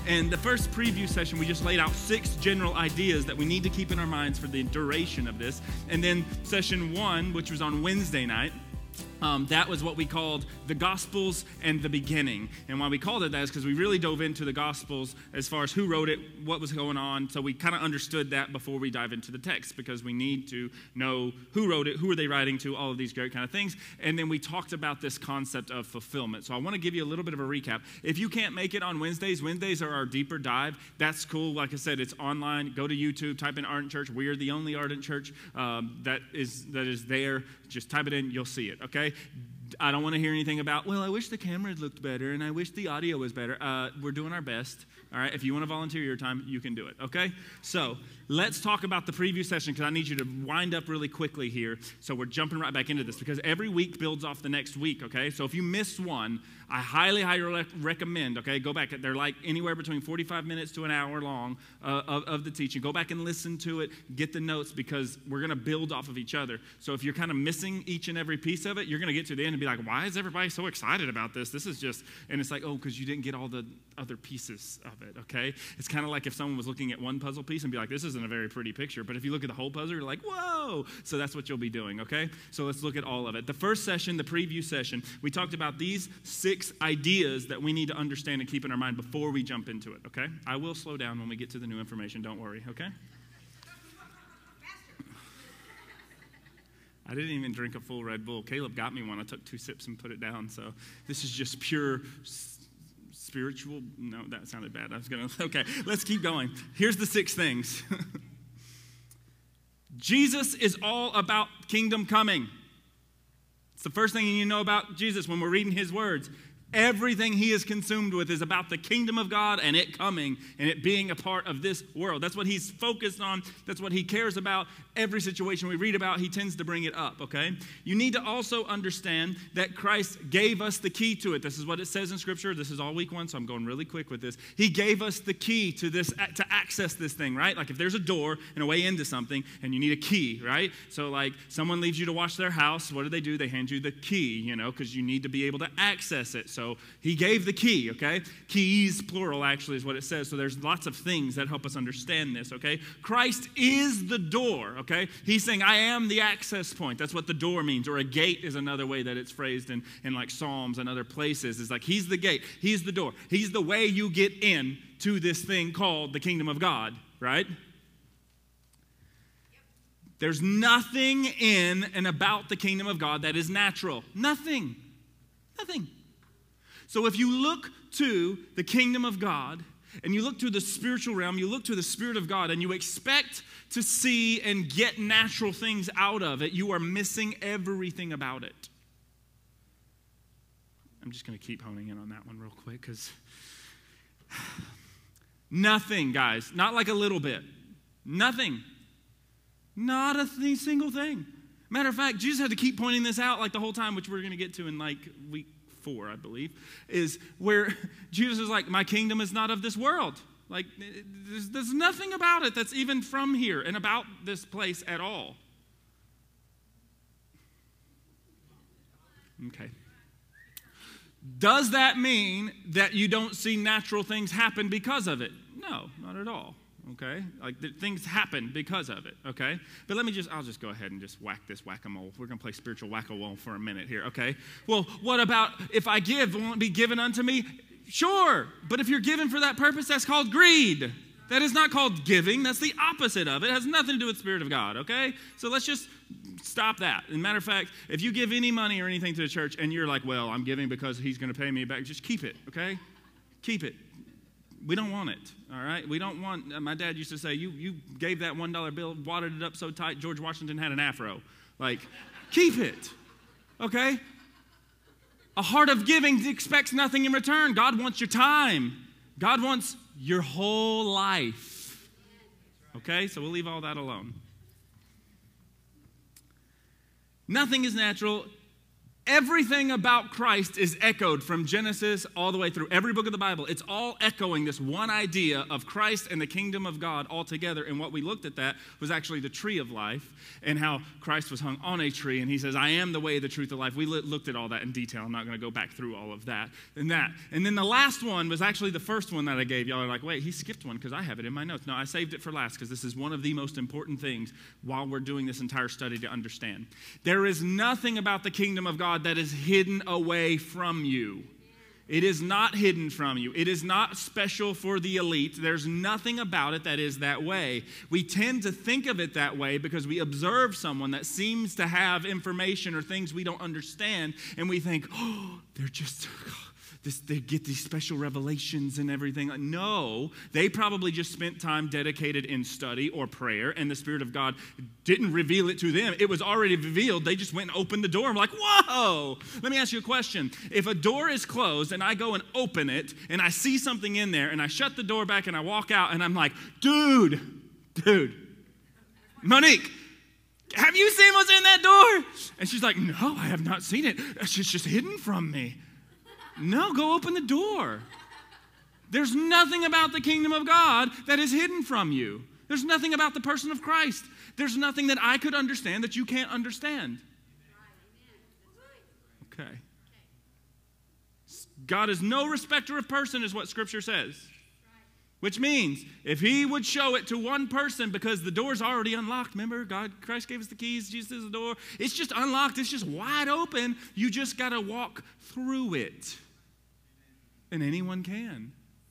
And the first preview session, we just laid out 6 general ideas that we need to keep in our minds for the duration of this. And then session 1, which was on Wednesday night, that was what we called the Gospels and the beginning. And why we called it that is because we really dove into the Gospels as far as who wrote it, what was going on. So we kind of understood that before we dive into the text, because we need to know who wrote it, who are they writing to, all of these great kind of things. And then we talked about this concept of fulfillment. So I want to give you a little bit of a recap. If you can't make it on Wednesdays are our deeper dive. That's cool. Like I said, it's online. Go to YouTube, type in Ardent Church. We are the only Ardent Church that is there. Just type it in, you'll see it, okay? I don't want to hear anything about, well, I wish the camera looked better and I wish the audio was better. We're doing our best, all right? If you want to volunteer your time, you can do it, okay? So let's talk about the preview session, because I need you to wind up really quickly here. So we're jumping right back into this, because every week builds off the next week, okay? So if you miss one, I highly recommend, okay, go back. They're like anywhere between 45 minutes to an hour long of the teaching. Go back and listen to it, get the notes, because we're going to build off of each other. So if you're kind of missing each and every piece of it, you're going to get to the end and be like, why is everybody so excited about this? This is just, and it's like, oh, because you didn't get all the other pieces of it, okay? It's kind of like if someone was looking at one puzzle piece and be like, this isn't a very pretty picture, but if you look at the whole puzzle, you're like, whoa! So that's what you'll be doing, okay? So let's look at all of it. The first session, the preview session, we talked about these 6 ideas that we need to understand and keep in our mind before we jump into it, okay? I will slow down when we get to the new information, don't worry, okay? I didn't even drink a full Red Bull. Caleb got me one. I took 2 sips and put it down. So this is just pure spiritual. No, that sounded bad. I was going to, okay, let's keep going. Here's the 6 things. Jesus is all about kingdom coming. It's the first thing you need to know about Jesus when we're reading his words. Everything he is consumed with is about the kingdom of God and it coming and it being a part of this world. That's what he's focused on. That's what he cares about. Every situation we read about, he tends to bring it up, okay? You need to also understand that Christ gave us the key to it. This is what it says in Scripture. This is all week 1, so I'm going really quick with this. He gave us the key to this, to access this thing, right? Like if there's a door and a way into something and you need a key, right? So like someone leaves you to wash their house. What do? They hand you the key, you know, because you need to be able to access it. So he gave the key, okay? Keys, plural, actually, is what it says. So there's lots of things that help us understand this, okay? Christ is the door, okay? He's saying, I am the access point. That's what the door means. Or a gate is another way that it's phrased in like Psalms and other places. It's like he's the gate. He's the door. He's the way you get in to this thing called the kingdom of God, right? There's nothing in and about the kingdom of God that is natural. Nothing. Nothing. So if you look to the kingdom of God and you look to the spiritual realm, you look to the Spirit of God and you expect to see and get natural things out of it, you are missing everything about it. I'm just going to keep honing in on that one real quick because nothing, guys, not like a little bit. Nothing. Not a single thing. Matter of fact, Jesus had to keep pointing this out like the whole time, which we're going to get to in like week 4, I believe, is where Jesus is like, my kingdom is not of this world. Like, there's nothing about it that's even from here and about this place at all. Okay. Does that mean that you don't see natural things happen because of it? No, not at all. Okay? Like things happen because of it, okay? But I'll just go ahead and just whack this whack-a-mole. We're going to play spiritual whack-a-mole for a minute here, okay? Well, what about if I give, won't it be given unto me? Sure, but if you're given for that purpose, that's called greed. That is not called giving. That's the opposite of it. It has nothing to do with the Spirit of God, okay? So let's just stop that. As a matter of fact, if you give any money or anything to the church and you're like, well, I'm giving because he's going to pay me back, just keep it, okay? Keep it. We don't want it, all right? We don't want, my dad used to say, you gave that $1 bill, wadded it up so tight, George Washington had an afro. Like, keep it, okay? A heart of giving expects nothing in return. God wants your time. God wants your whole life, okay? So we'll leave all that alone. Nothing is natural. Everything about Christ is echoed from Genesis all the way through every book of the Bible. It's all echoing this one idea of Christ and the kingdom of God all together. And what we looked at that was actually the tree of life and how Christ was hung on a tree. And he says, I am the way, the truth, the life. We looked at all that in detail. I'm not going to go back through all of that. And then the last one was actually the first one that I gave. Y'all are like, wait, he skipped one because I have it in my notes. No, I saved it for last because this is one of the most important things while we're doing this entire study to understand. There is nothing about the kingdom of God that is hidden away from you. It is not hidden from you. It is not special for the elite. There's nothing about it that is that way. We tend to think of it that way because we observe someone that seems to have information or things we don't understand, and we think, oh, they're just... they get these special revelations and everything. No, they probably just spent time dedicated in study or prayer, and the Spirit of God didn't reveal it to them. It was already revealed. They just went and opened the door. I'm like, whoa! Let me ask you a question. If a door is closed and I go and open it and I see something in there and I shut the door back and I walk out and I'm like, dude, Monique, have you seen what's in that door? And she's like, no, I have not seen it. It's just hidden from me. No, go open the door. There's nothing about the kingdom of God that is hidden from you. There's nothing about the person of Christ. There's nothing that I could understand that you can't understand. Okay. God is no respecter of person is what Scripture says. Which means if he would show it to one person because the door's already unlocked. Remember, Christ gave us the keys. Jesus is the door. It's just unlocked. It's just wide open. You just got to walk through it. And anyone can.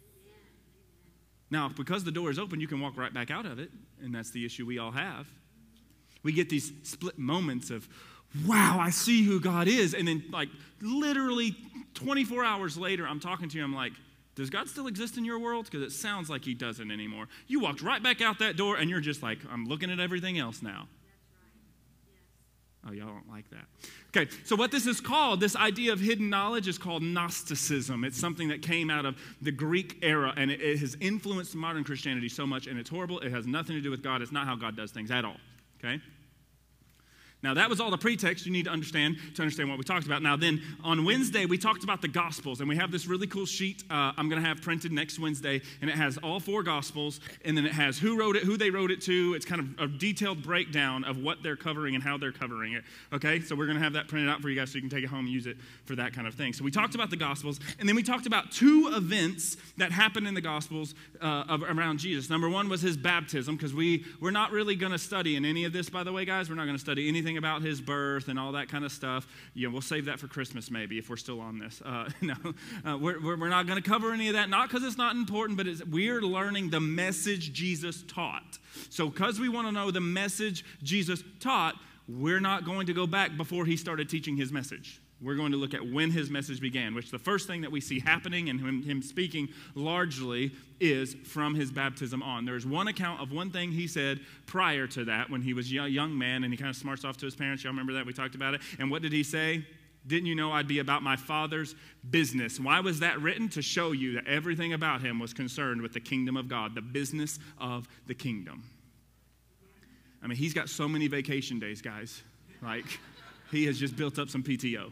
Now, because the door is open, you can walk right back out of it. And that's the issue we all have. We get these split moments of, wow, I see who God is. And then like literally 24 hours later, I'm talking to you. I'm like, does God still exist in your world? Because it sounds like he doesn't anymore. You walked right back out that door and you're just like, I'm looking at everything else now. Oh, y'all don't like that. Okay, so what this is called, this idea of hidden knowledge is called Gnosticism. It's something that came out of the Greek era, and it has influenced modern Christianity so much, and it's horrible. It has nothing to do with God. It's not how God does things at all, okay? Now, that was all the pretext you need to understand what we talked about. Now, then, on Wednesday, we talked about the Gospels, and we have this really cool sheet I'm going to have printed next Wednesday, and it has all 4 Gospels, and then it has who wrote it, who they wrote it to. It's kind of a detailed breakdown of what they're covering and how they're covering it, okay? So we're going to have that printed out for you guys so you can take it home and use it for that kind of thing. So we talked about the Gospels, and then we talked about 2 events that happened in the Gospels around Jesus. Number 1 was his baptism, because we're not really going to study in any of this, by the way, guys. We're not going to study anything about his birth and all that kind of stuff. You know, we'll save that for Christmas maybe if we're still on this. We're not going to cover any of that, not because it's not important, but we're learning the message Jesus taught. So because we want to know the message Jesus taught, we're not going to go back before he started teaching his message. We're going to look at when his message began, which the first thing that we see happening and him speaking largely is from his baptism on. There's one account of one thing he said prior to that when he was a young man, and he kind of smarts off to his parents. Y'all remember that? We talked about it. And what did he say? Didn't you know I'd be about my Father's business? Why was that written? To show you that everything about him was concerned with the kingdom of God, the business of the kingdom. I mean, he's got so many vacation days, guys. Like, he has just built up some PTO.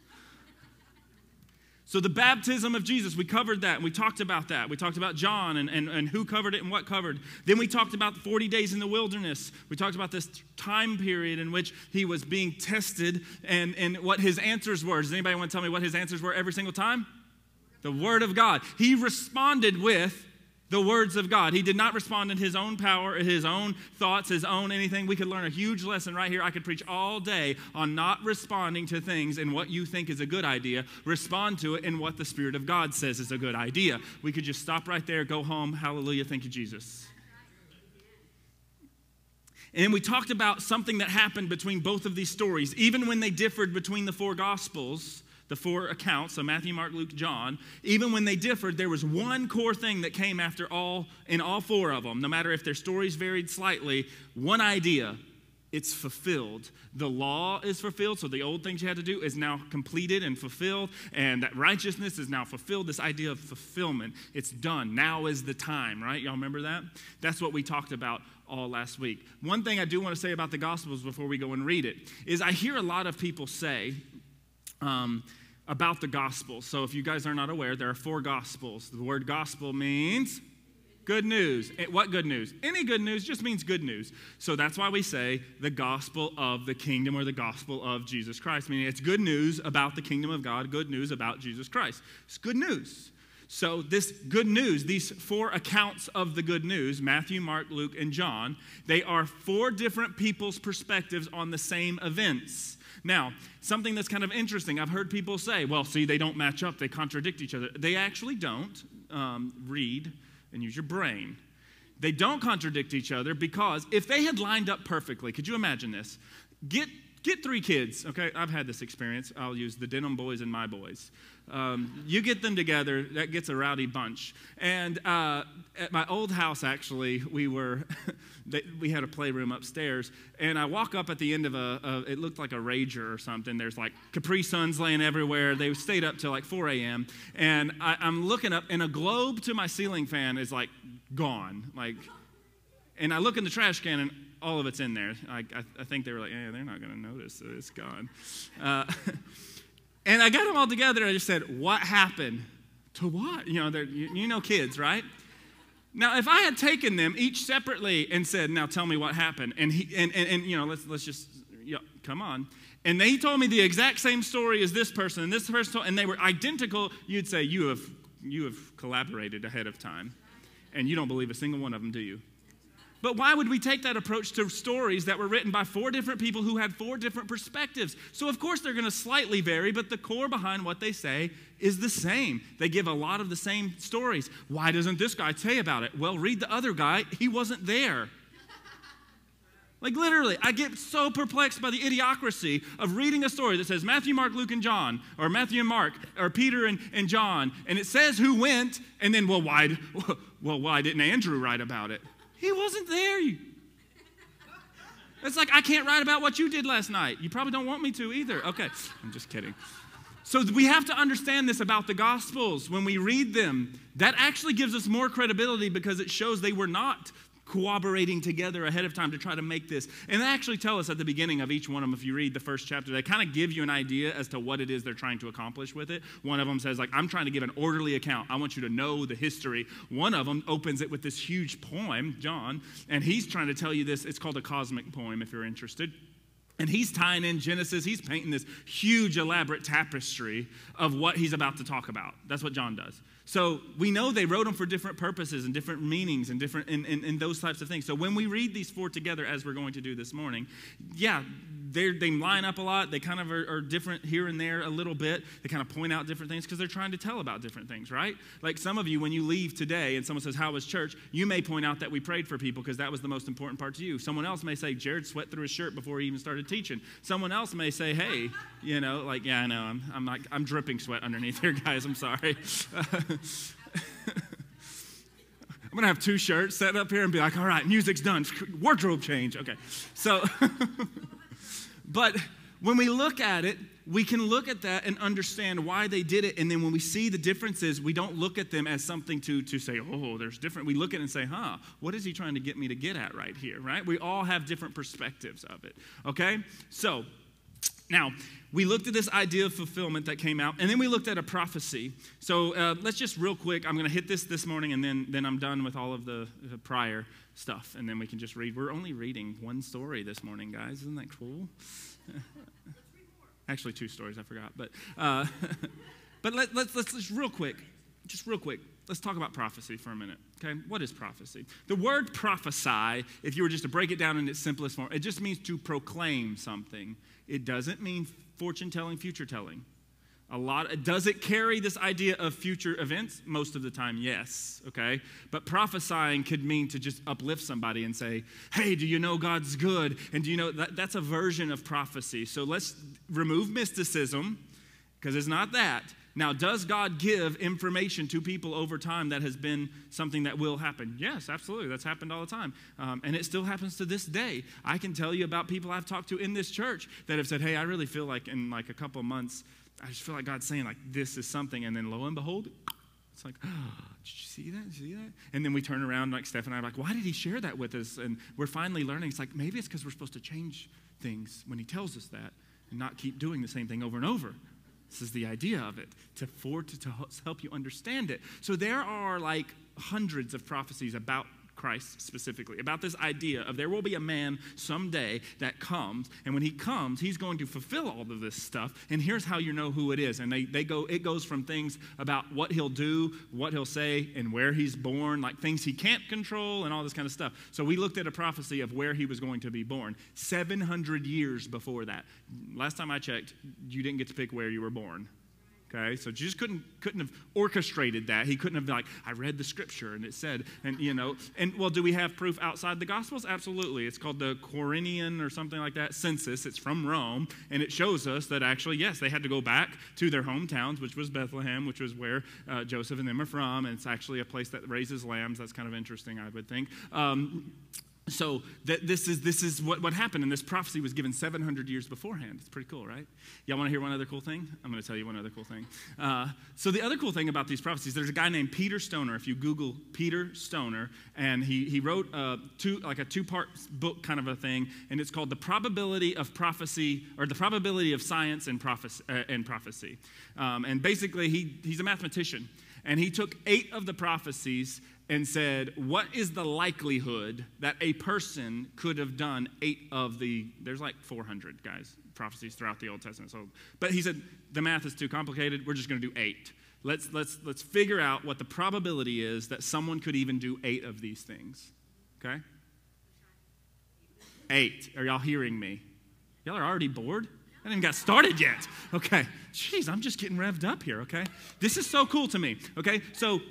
So the baptism of Jesus, we covered that, and we talked about that. We talked about John and who covered it and what covered. Then we talked about the 40 days in the wilderness. We talked about this time period in which he was being tested and what his answers were. Does anybody want to tell me what his answers were every single time? The Word of God. He responded with the words of God. He did not respond in his own power, his own thoughts, his own anything. We could learn a huge lesson right here. I could preach all day on not responding to things in what you think is a good idea. Respond to it in what the Spirit of God says is a good idea. We could just stop right there, go home. Hallelujah. Thank you, Jesus. And then we talked about something that happened between both of these stories. Even when they differed between the 4 Gospels, the 4 accounts, so Matthew, Mark, Luke, John, even when they differed, there was one core thing that came after in all 4 of them. No matter if their stories varied slightly, one idea: it's fulfilled. The law is fulfilled, so the old things you had to do is now completed and fulfilled, and that righteousness is now fulfilled. This idea of fulfillment, it's done. Now is the time, right? Y'all remember that? That's what we talked about all last week. One thing I do want to say about the Gospels before we go and read it is I hear a lot of people say, about the gospel. So if you guys are not aware, there are 4 gospels. The word gospel means good news. What good news? Any good news just means good news. So that's why we say the gospel of the kingdom or the gospel of Jesus Christ. Meaning it's good news about the kingdom of God, good news about Jesus Christ. It's good news. So this good news, these 4 accounts of the good news, Matthew, Mark, Luke, and John, they are 4 different people's perspectives on the same events. Now, something that's kind of interesting, I've heard people say, well, see, they don't match up, they contradict each other. They actually don't. Read and use your brain. They don't contradict each other because if they had lined up perfectly, could you imagine this? Get 3 kids, okay? I've had this experience. I'll use the Denham boys and my boys. You get them together, that gets a rowdy bunch. And at my old house, actually, we had a playroom upstairs, and I walk up at the end of it looked like a Rager or something. There's like Capri Suns laying everywhere. They stayed up till like 4 a.m. And I'm looking up, and a globe to my ceiling fan is like gone. And I look in the trash can, and all of it's in there. I think they were like, they're not going to notice that it's gone. And I got them all together, and I just said, what happened? To what? You know kids, right? Now, if I had taken them each separately and said, now tell me what happened, and let's just, come on. And he told me the exact same story as this person, and this person told, and they were identical, you'd say, you have collaborated ahead of time, and you don't believe a single one of them, do you? But why would we take that approach to stories that were written by 4 different people who had 4 different perspectives? So of course they're going to slightly vary, but the core behind what they say is the same. They give a lot of the same stories. Why doesn't this guy say about it? Well, read the other guy. He wasn't there. Like literally, I get so perplexed by the idiocracy of reading a story that says Matthew, Mark, Luke, and John, or Matthew and Mark, or Peter and John, and it says who went, and then, why didn't Andrew write about it? He wasn't there. It's like, I can't write about what you did last night. You probably don't want me to either. Okay, I'm just kidding. So we have to understand this about the Gospels. When we read them, that actually gives us more credibility because it shows they were not cooperating together ahead of time to try to make this. And they actually tell us at the beginning of each one of them, if you read the first chapter, they kind of give you an idea as to what it is they're trying to accomplish with it. One of them says, I'm trying to give an orderly account. I want you to know the history. One of them opens it with this huge poem, John, and he's trying to tell you this. It's called a cosmic poem, if you're interested. And he's tying in Genesis. He's painting this huge, elaborate tapestry of what he's about to talk about. That's what John does. So we know they wrote them for different purposes and different meanings and different and those types of things. So when we read these 4 together, as we're going to do this morning, they line up a lot. They kind of are different here and there a little bit. They kind of point out different things because they're trying to tell about different things, right? Like some of you, when you leave today and someone says, how was church? You may point out that we prayed for people because that was the most important part to you. Someone else may say, Jared sweat through his shirt before he even started teaching. Someone else may say, hey, I know, I'm dripping sweat underneath here, guys. I'm sorry. I'm going to have 2 shirts set up here and be like, all right, music's done. Wardrobe change. Okay. So, but when we look at it, we can look at that and understand why they did it. And then when we see the differences, we don't look at them as something to say, oh, there's different. We look at it and say, what is he trying to get me to get at right here, right? We all have different perspectives of it, okay? So, now, we looked at this idea of fulfillment that came out, and then we looked at a prophecy. So let's just real quick, I'm going to hit this morning, and then I'm done with all of the prior stuff, and then we can just read. We're only reading 1 story this morning, guys. Isn't that cool? Actually, 2 stories, I forgot. But let's just real quick, let's talk about prophecy for a minute, okay? What is prophecy? The word prophesy, if you were just to break it down in its simplest form, it just means to proclaim something. It doesn't mean fortune-telling, future-telling. Does it carry this idea of future events? Most of the time, yes, okay? But prophesying could mean to just uplift somebody and say, hey, do you know God's good? And do you know, that's a version of prophecy. So let's remove mysticism, because it's not that. Now, does God give information to people over time that has been something that will happen? Yes, absolutely. That's happened all the time. And it still happens to this day. I can tell you about people I've talked to in this church that have said, hey, I really feel like in like a couple of months, I just feel like God's saying like this is something. And then lo and behold, it's like, oh, did you see that? Did you see that? And then we turn around, like Steph and I are like, why did he share that with us? And we're finally learning. It's like, maybe it's because we're supposed to change things when he tells us that and not keep doing the same thing over and over. This is the idea of it, to help you understand it. So there are like hundreds of prophecies about Christ specifically, about this idea of there will be a man someday that comes, and when he comes, he's going to fulfill all of this stuff, and here's how you know who it is. And it goes from things about what he'll do, what he'll say, and where he's born, like things he can't control and all this kind of stuff. So we looked at a prophecy of where he was going to be born 700 years before that. Last time I checked, you didn't get to pick where you were born. Okay, so Jesus couldn't have orchestrated that. He couldn't have been like, I read the scripture and it said, and well, do we have proof outside the Gospels? Absolutely. It's called the Quirinian or something like that census. It's from Rome, and it shows us that actually, yes, they had to go back to their hometowns, which was Bethlehem, which was where Joseph and them are from, and it's actually a place that raises lambs. That's kind of interesting, I would think. So this is what happened, and this prophecy was given 700 years beforehand. It's pretty cool, right? Y'all want to hear one other cool thing? I'm going to tell you one other cool thing. So the other cool thing about these prophecies, there's a guy named Peter Stoner. If you Google Peter Stoner, and he wrote a two-part book kind of a thing, and it's called The Probability of Prophecy, or The Probability of Science and Prophecy. And basically, he's a mathematician, and he took 8 of the prophecies and said, what is the likelihood that a person could have done 8 of there's like 400, guys, prophecies throughout the Old Testament. But he said, the math is too complicated, we're just going to do 8. Let's figure out what the probability is that someone could even do 8 of these things, okay? 8, are y'all hearing me? Y'all are already bored? I haven't even got started yet. Okay, jeez, I'm just getting revved up here, okay? This is so cool to me, okay? So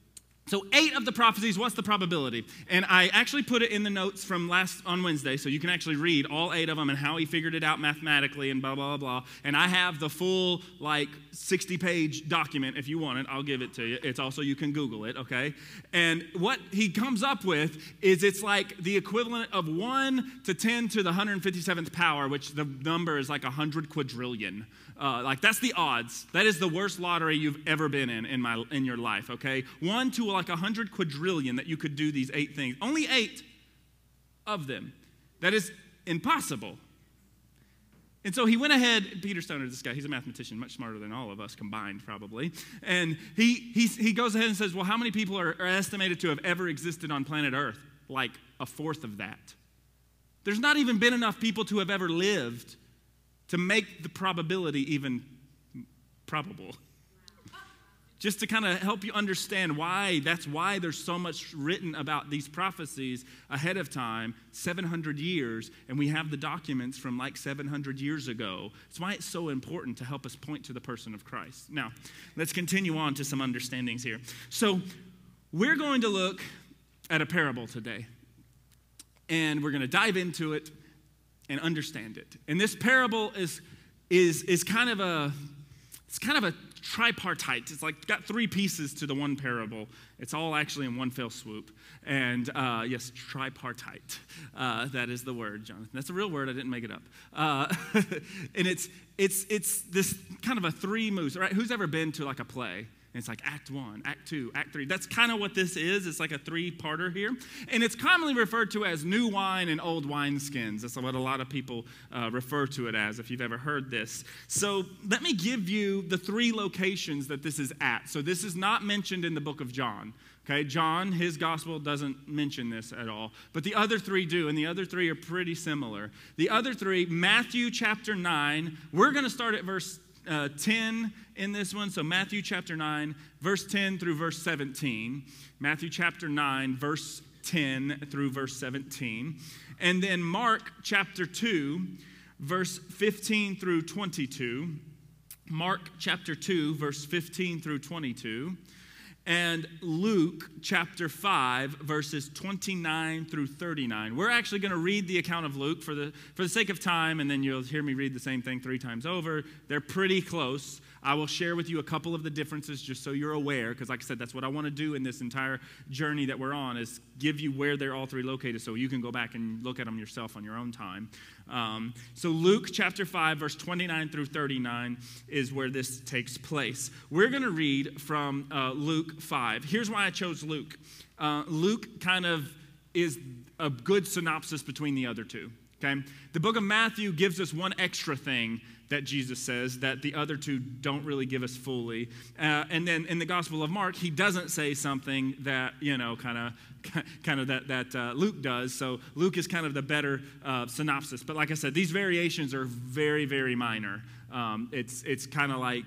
8 of the prophecies, what's the probability? And I actually put it in the notes from on Wednesday, so you can actually read all 8 of them and how he figured it out mathematically and blah, blah, blah. And I have the full, 60-page document. If you want it, I'll give it to you. It's also, you can Google it, okay? And what he comes up with is it's like the equivalent of 1 to 10 to the 157th power, which the number is like 100 quadrillion. That's the odds. That is the worst lottery you've ever been in your life, okay? 1 to 100 quadrillion that you could do these 8 things. Only 8 of them. That is impossible. And so he went ahead, Peter Stoner, this guy, he's a mathematician, much smarter than all of us combined probably. And he goes ahead and says, well, how many people are estimated to have ever existed on planet Earth? Like 1/4 of that. There's not even been enough people to have ever lived to make the probability even probable. Just to kind of help you understand that's why there's so much written about these prophecies ahead of time, 700 years, and we have the documents from 700 years ago. It's why it's so important to help us point to the person of Christ. Now, let's continue on to some understandings here. So, we're going to look at a parable today, and we're going to dive into it and understand it. And this parable is kind of a tripartite. It's got 3 pieces to the one parable. It's all actually in one fell swoop. And yes, tripartite. That is the word, Jonathan. That's a real word. I didn't make it up. And it's this kind of a 3 moves, right? Who's ever been to a play? And it's like Act 1, Act 2, Act 3. That's kind of what this is. It's like a 3-parter here. And it's commonly referred to as new wine and old wineskins. That's what a lot of people refer to it as, if you've ever heard this. So let me give you the 3 locations that this is at. So this is not mentioned in the book of John. Okay, John, his gospel doesn't mention this at all. But the other 3 do, and the other 3 are pretty similar. The other 3, Matthew chapter 9. We're going to start at verse 10 in this one. So Matthew chapter 9, verse 10 through verse 17. Matthew chapter 9, verse 10 through verse 17. And then Mark chapter 2, verse 15 through 22. Mark chapter 2, verse 15 through 22. And Luke chapter 5, verses 29 through 39. We're actually going to read the account of Luke for the sake of time, and then you'll hear me read the same thing 3 times over. They're pretty close. I will share with you a couple of the differences just so you're aware, because like I said, that's what I want to do in this entire journey that we're on, is give you where they're all 3 located so you can go back and look at them yourself on your own time. So Luke chapter 5, verse 29 through 39 is where this takes place. We're going to read from Luke 5. Here's why I chose Luke. Luke kind of is a good synopsis between the other 2. Okay? The book of Matthew gives us one extra thing that Jesus says that the other two don't really give us fully. And then in the Gospel of Mark, he doesn't say something that, kind of that Luke does. So Luke is kind of the better synopsis. But like I said, these variations are very, very minor. It's kind of like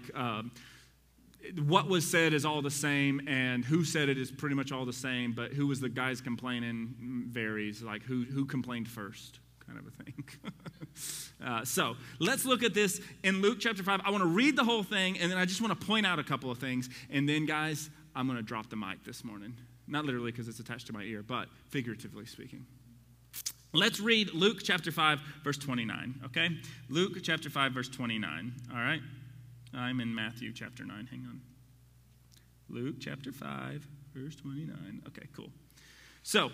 what was said is all the same, and who said it is pretty much all the same, but who was the guys complaining varies, like who complained first, kind of a thing. So let's look at this in Luke chapter 5. I want to read the whole thing, and then I just want to point out a couple of things. And then, guys, I'm going to drop the mic this morning. Not literally because it's attached to my ear, but figuratively speaking. Let's read Luke chapter 5, verse 29, okay? Luke chapter 5, verse 29, all right? I'm in Matthew chapter 9. Hang on. Luke chapter 5, verse 29. Okay, cool. So,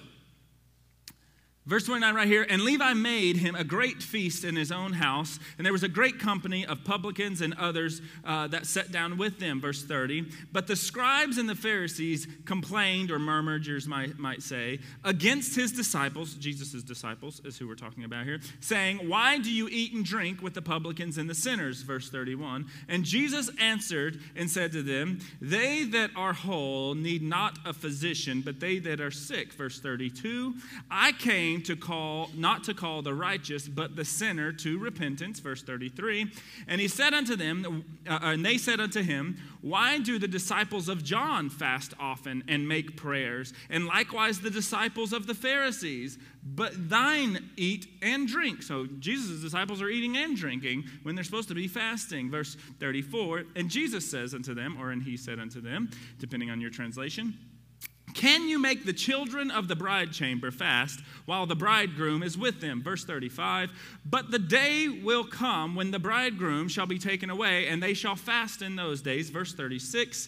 verse 29 right here, and Levi made him a great feast in his own house, and there was a great company of publicans and others that sat down with them, verse 30. But the scribes and the Pharisees complained, or murmured, yours might say, against his disciples, Jesus' disciples is who we're talking about here, saying, why do you eat and drink with the publicans and the sinners, verse 31. And Jesus answered and said to them, they that are whole need not a physician, but they that are sick, verse 32. I came not to call the righteous, but the sinner to repentance, verse 33. And he said unto them, and they said unto him, why do the disciples of John fast often and make prayers, and likewise the disciples of the Pharisees? But thine eat and drink. So Jesus' disciples are eating and drinking when they're supposed to be fasting. Verse 34, and Jesus says unto them, and he said unto them, depending on your translation, can you make the children of the bride chamber fast while the bridegroom is with them? Verse 35, but the day will come when the bridegroom shall be taken away, and they shall fast in those days. Verse 36,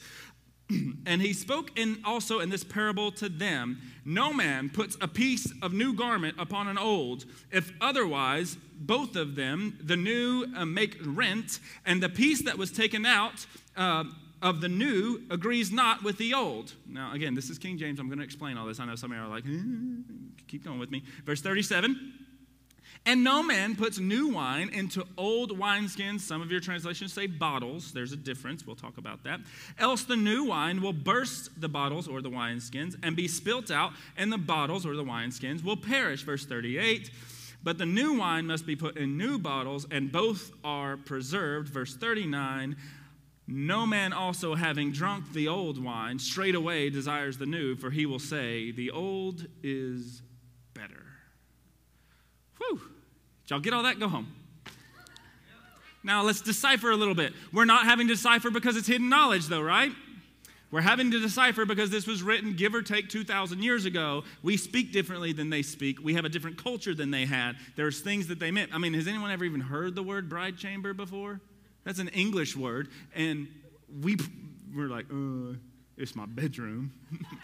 and he spoke also in this parable to them, no man puts a piece of new garment upon an old, if otherwise both of them, the new make rent, and the piece that was taken out of the new agrees not with the old. Now, again, this is King James. I'm going to explain all this. I know some of you are like, keep going with me. Verse 37, and no man puts new wine into old wineskins. Some of your translations say bottles. There's a difference. We'll talk about that. Else the new wine will burst the bottles or the wineskins and be spilt out, and the bottles or the wineskins will perish. Verse 38, but the new wine must be put in new bottles, and both are preserved. Verse 39, no man also having drunk the old wine straightway desires the new, for he will say, the old is better. Whew. Did y'all get all that? Go home. Now let's decipher a little bit. We're not having to decipher because it's hidden knowledge though, right? We're having to decipher because this was written, give or take, 2,000 years ago. We speak differently than they speak. We have a different culture than they had. There's things that they meant. I mean, has anyone ever even heard the word bride chamber before? That's an English word, and we're like, it's my bedroom.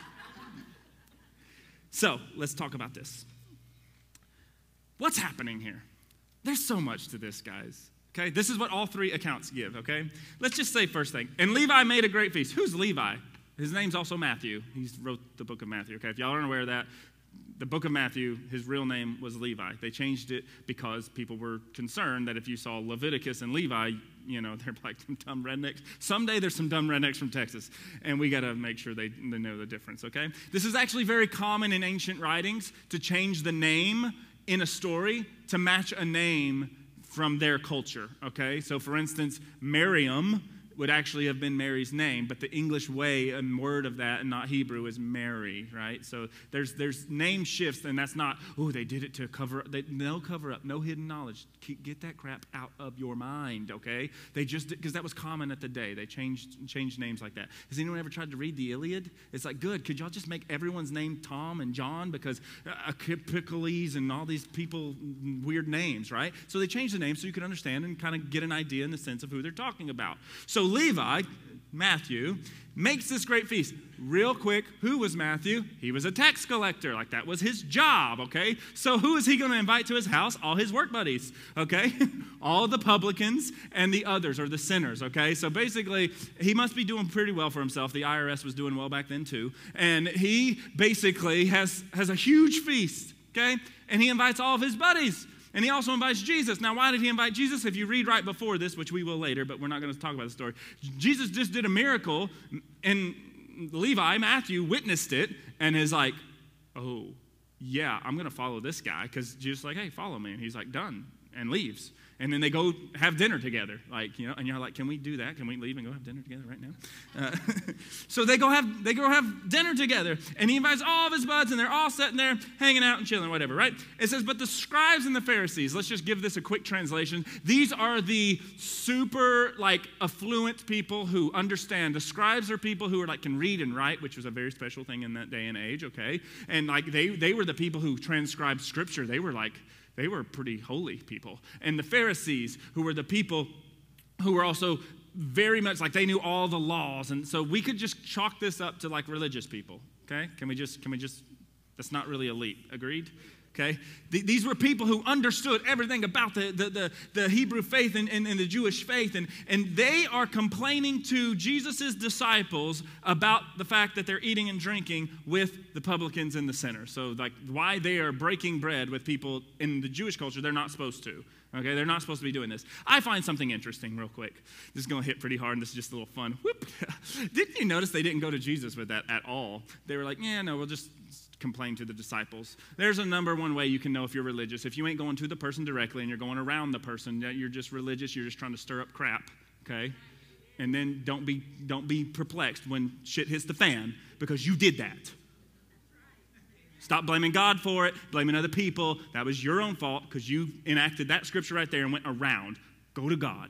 So, let's talk about this. What's happening here? There's so much to this, guys. Okay, this is what all three accounts give, okay? Let's just say first thing, and Levi made a great feast. Who's Levi? His name's also Matthew. He wrote the book of Matthew, okay? If y'all aren't aware of that, the book of Matthew, his real name was Levi. They changed it because people were concerned that if you saw Leviticus and Levi, they're like some dumb rednecks. Someday there's some dumb rednecks from Texas, and we got to make sure they know the difference, okay? This is actually very common in ancient writings to change the name in a story to match a name from their culture, okay? So, for instance, Miriam would actually have been Mary's name, but the English way and word of that, and not Hebrew, is Mary, right? So there's name shifts, and that's not, they did it to cover up. No cover up, no hidden knowledge. Get that crap out of your mind, okay? They just, because that was common at the day. They changed names like that. Has anyone ever tried to read the Iliad? It's like, good, could y'all just make everyone's name Tom and John? Because Achilles and all these people, weird names, right? So they changed the name so you could understand and kind of get an idea in the sense of who they're talking about. So Levi, Matthew, makes this great feast. Real quick, who was Matthew? He was a tax collector. Like, that was his job, okay? So who is he going to invite to his house? All his work buddies, okay? All the publicans and the others, or the sinners, okay? So basically, he must be doing pretty well for himself. The IRS was doing well back then too. And he basically has a huge feast, okay? And he invites all of his buddies. And he also invites Jesus. Now, why did he invite Jesus? If you read right before this, which we will later, but we're not going to talk about the story. Jesus just did a miracle, and Levi, Matthew, witnessed it, and is like, oh, yeah, I'm going to follow this guy, because Jesus is like, hey, follow me. And he's like, done, and leaves. And then they go have dinner together, like, you know, and you're like, can we do that? Can we leave and go have dinner together right now? So they go have dinner together, and he invites all of his buds, and they're all sitting there hanging out and chilling, whatever, right? It says, but the scribes and the Pharisees, let's just give this a quick translation. These are the super, like, affluent people who understand. The scribes are people who are, like, can read and write, which was a very special thing in that day and age, okay? And, like, they were the people who transcribed Scripture. They were pretty holy people. And the Pharisees, who were the people who were also very much like they knew all the laws. And so we could just chalk this up to like religious people, okay? Can we just, that's not really elite, agreed? Okay? These were people who understood everything about the Hebrew faith and the Jewish faith. And they are complaining to Jesus' disciples about the fact that they're eating and drinking with the publicans and the sinners. So, like, why they are breaking bread with people in the Jewish culture they're not supposed to. Okay? They're not supposed to be doing this. I find something interesting real quick. This is going to hit pretty hard, and this is just a little fun. Whoop. Didn't you notice they didn't go to Jesus with that at all? They were like, yeah, no, we'll just complain to the disciples. There's a number one way you can know if you're religious. If you ain't going to the person directly and you're going around the person, you're just religious, you're just trying to stir up crap, okay? And then don't be perplexed when shit hits the fan because you did that. Stop blaming God for it, blaming other people. That was your own fault because you enacted that scripture right there and went around. Go to God.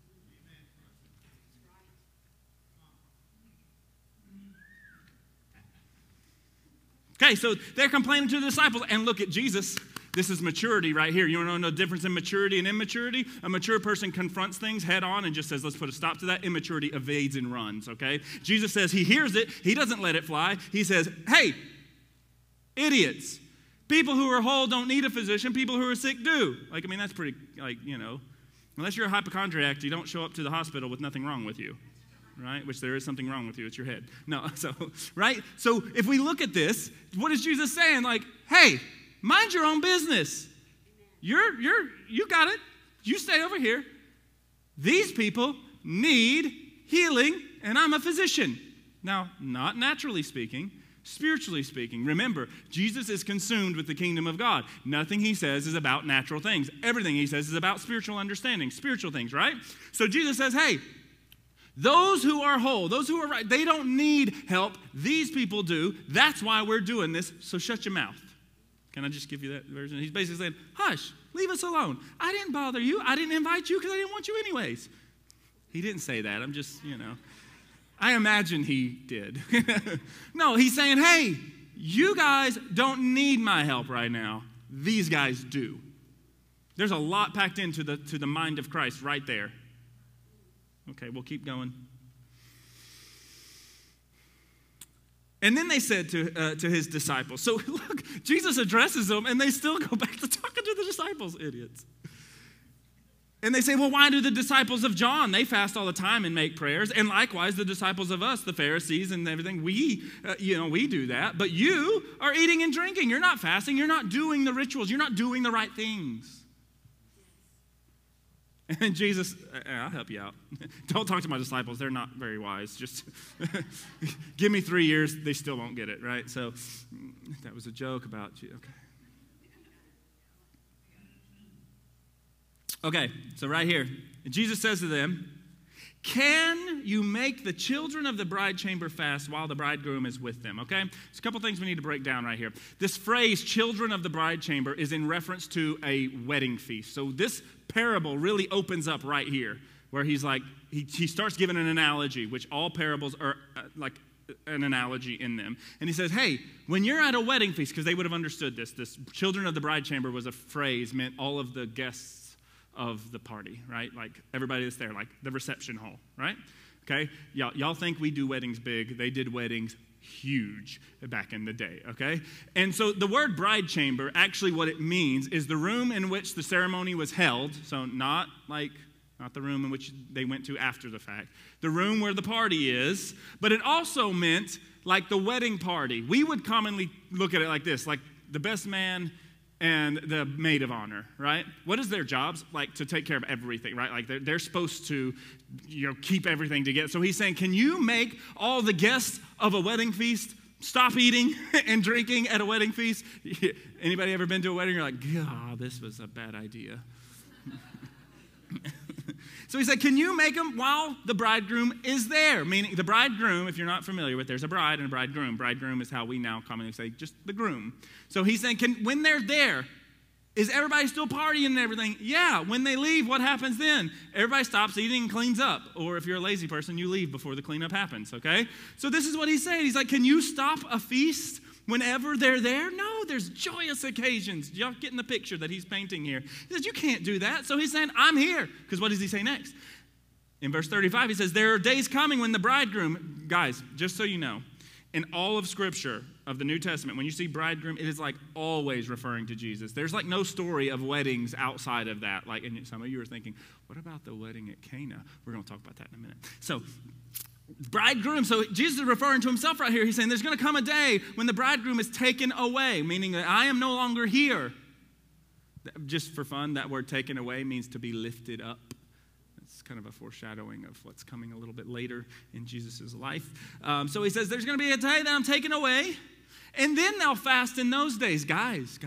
Okay, so they're complaining to the disciples, and look at Jesus. This is maturity right here. You want to know the difference in maturity and immaturity? A mature person confronts things head on and just says, let's put a stop to that. Immaturity evades and runs, okay? Jesus says he hears it. He doesn't let it fly. He says, hey, idiots. People who are whole don't need a physician. People who are sick do. Like, I mean, that's pretty, like, you know, unless you're a hypochondriac, you don't show up to the hospital with nothing wrong with you. Right? Which there is something wrong with you. It's your head. No, so, right? So if we look at this, what is Jesus saying? Like, hey, mind your own business. You got it. You stay over here. These people need healing, and I'm a physician. Now, not naturally speaking, spiritually speaking. Remember, Jesus is consumed with the kingdom of God. Nothing he says is about natural things. Everything he says is about spiritual understanding, spiritual things, right? So Jesus says, hey, those who are whole, those who are right, they don't need help. These people do. That's why we're doing this, so shut your mouth. Can I just give you that version? He's basically saying, hush, leave us alone. I didn't bother you. I didn't invite you because I didn't want you anyways. He didn't say that. I'm just, you know. I imagine he did. No, he's saying, hey, you guys don't need my help right now. These guys do. There's a lot packed into the mind of Christ right there. Okay, we'll keep going. And then they said to his disciples, so look, Jesus addresses them, and they still go back to talking to the disciples, idiots. And they say, well, why do the disciples of John, they fast all the time and make prayers, and likewise the disciples of us, the Pharisees and everything, we do that, but you are eating and drinking. You're not fasting. You're not doing the rituals. You're not doing the right things. And Jesus, I'll help you out. Don't talk to my disciples. They're not very wise. Just give me 3 years. They still won't get it, right? So that was a joke about you. Okay, so right here, Jesus says to them, can you make the children of the bride chamber fast while the bridegroom is with them? Okay, there's a couple things we need to break down right here. This phrase, children of the bride chamber, is in reference to a wedding feast. So this parable really opens up right here, where he's like, he starts giving an analogy, which all parables are like an analogy in them. And he says, hey, when you're at a wedding feast, because they would have understood this children of the bride chamber was a phrase meant all of the guests of the party, right? Like everybody that's there, like the reception hall, right? Okay, y'all think we do weddings big. They did weddings huge back in the day, okay? And so the word bride chamber, actually what it means is the room in which the ceremony was held, so not the room in which they went to after the fact, the room where the party is, but it also meant like the wedding party. We would commonly look at it like this, like the best man and the maid of honor, right? What is their jobs? Like to take care of everything, right? Like they're supposed to, keep everything together. So he's saying, can you make all the guests of a wedding feast stop eating and drinking at a wedding feast? Anybody ever been to a wedding? You're like, God, this was a bad idea. So he said, can you make them while the bridegroom is there? Meaning the bridegroom, if you're not familiar with, there's a bride and a bridegroom. Bridegroom is how we now commonly say just the groom. So he's saying, when they're there, is everybody still partying and everything? Yeah. When they leave, what happens then? Everybody stops eating and cleans up. Or if you're a lazy person, you leave before the cleanup happens, okay? So this is what he's saying. He's like, can you stop a feast whenever they're there? No, there's joyous occasions. Y'all getting the picture that he's painting here. He says, you can't do that. So he's saying, I'm here. Because what does he say next? In verse 35, he says, there are days coming when the bridegroom, guys, just so you know, in all of Scripture of the New Testament, when you see bridegroom, it is like always referring to Jesus. There's like no story of weddings outside of that. Like, and some of you are thinking, what about the wedding at Cana? We're going to talk about that in a minute. So, bridegroom, so Jesus is referring to himself right here. He's saying there's going to come a day when the bridegroom is taken away, meaning that I am no longer here. Just for fun, that word taken away means to be lifted up. It's kind of a foreshadowing of what's coming a little bit later in Jesus' life. So he says, there's going to be a day that I'm taken away, and then they'll fast in those days. Guys.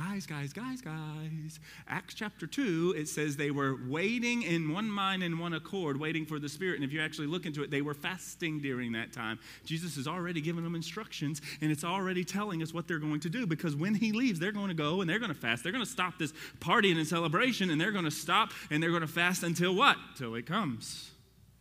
Acts chapter 2, it says they were waiting in one mind and one accord, waiting for the Spirit. And if you actually look into it, they were fasting during that time. Jesus has already given them instructions, and it's already telling us what they're going to do, because when he leaves, they're going to go and they're going to fast. They're going to stop this partying and celebration, and they're going to stop and they're going to fast until what? Till it comes.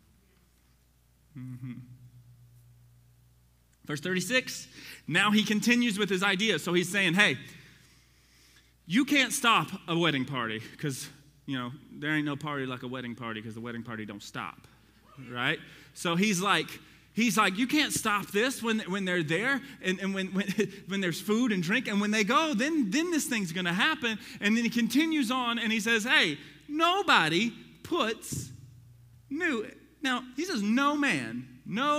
Verse 36, now he continues with his idea. So he's saying, hey, you can't stop a wedding party because, there ain't no party like a wedding party because the wedding party don't stop, right? So he's like, you can't stop this when they're there and when there's food and drink. And when they go, then this thing's going to happen. And then he continues on and he says, hey, nobody puts new. Now, he says, no man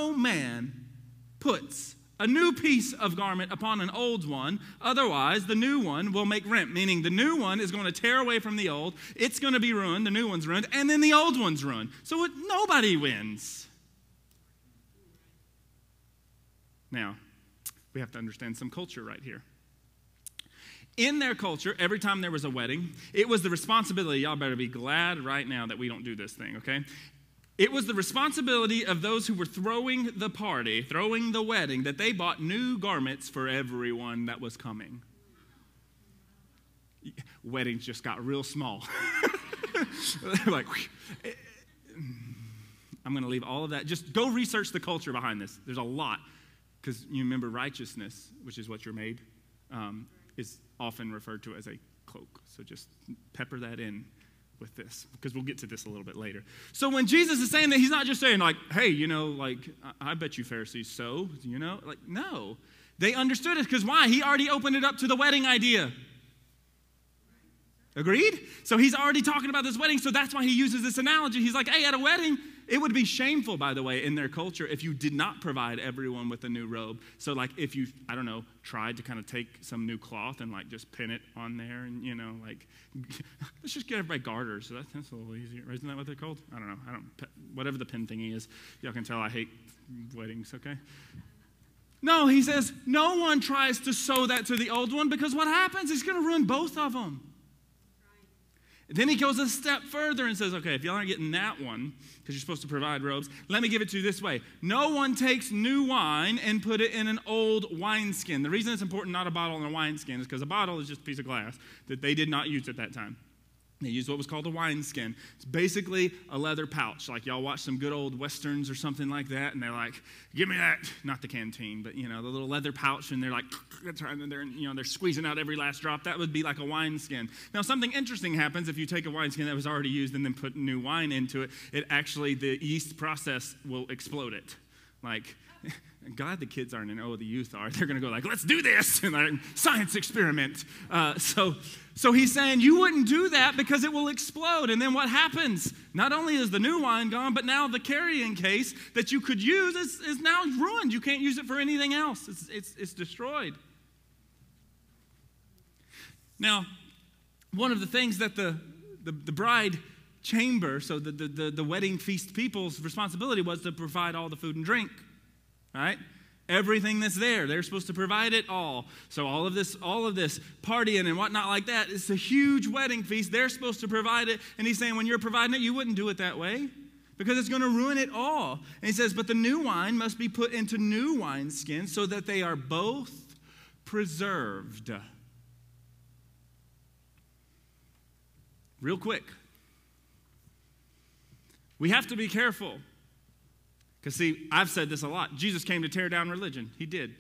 puts a new piece of garment upon an old one, otherwise the new one will make rent, meaning the new one is going to tear away from the old, it's going to be ruined, the new one's ruined, and then the old one's ruined. So nobody wins. Now, we have to understand some culture right here. In their culture, every time there was a wedding, it was the responsibility, y'all better be glad right now that we don't do this thing, okay? It was the responsibility of those who were throwing the party, throwing the wedding, that they bought new garments for everyone that was coming. Weddings just got real small. Like, I'm going to leave all of that. Just go research the culture behind this. There's a lot. Because you remember righteousness, which is what you're made, is often referred to as a cloak. So just pepper that in with this, because we'll get to this a little bit later. So when Jesus is saying that, he's not just saying like, hey, I bet you Pharisees so, no. They understood it, because why? He already opened it up to the wedding idea. Agreed? So he's already talking about this wedding, so that's why he uses this analogy. He's like, hey, at a wedding, it would be shameful, by the way, in their culture if you did not provide everyone with a new robe. So like if you, tried to kind of take some new cloth and like just pin it on there and, let's just get everybody garters. So that's a little easier. Isn't that what they're called? I don't know. Whatever the pin thingy is. Y'all can tell I hate weddings, okay? No, he says, no one tries to sew that to the old one, because what happens? It's going to ruin both of them. Then he goes a step further and says, okay, if y'all aren't getting that one, because you're supposed to provide robes, let me give it to you this way. No one takes new wine and put it in an old wineskin. The reason it's important, not a bottle and a wineskin, is because a bottle is just a piece of glass that they did not use at that time. They used what was called a wineskin. It's basically a leather pouch. Like y'all watch some good old Westerns or something like that, and they're like, give me that. Not the canteen, but, the little leather pouch, and they're like, and they're squeezing out every last drop. That would be like a wineskin. Now, something interesting happens if you take a wineskin that was already used and then put new wine into it. The yeast process will explode it. Like, God, the kids aren't, and the youth are. They're going to go like, let's do this, and like, science experiment. So he's saying you wouldn't do that because it will explode. And then what happens? Not only is the new wine gone, but now the carrying case that you could use is now ruined. You can't use it for anything else. It's destroyed. Now, one of the things that the bride chamber, so the wedding feast people's responsibility was to provide all the food and drink, right? Everything that's there, they're supposed to provide it all. So all of this partying and whatnot like that, it's a huge wedding feast. They're supposed to provide it. And he's saying when you're providing it, you wouldn't do it that way because it's going to ruin it all. And he says, but the new wine must be put into new wineskins so that they are both preserved. Real quick. We have to be careful. Because, see, I've said this a lot. Jesus came to tear down religion. He did.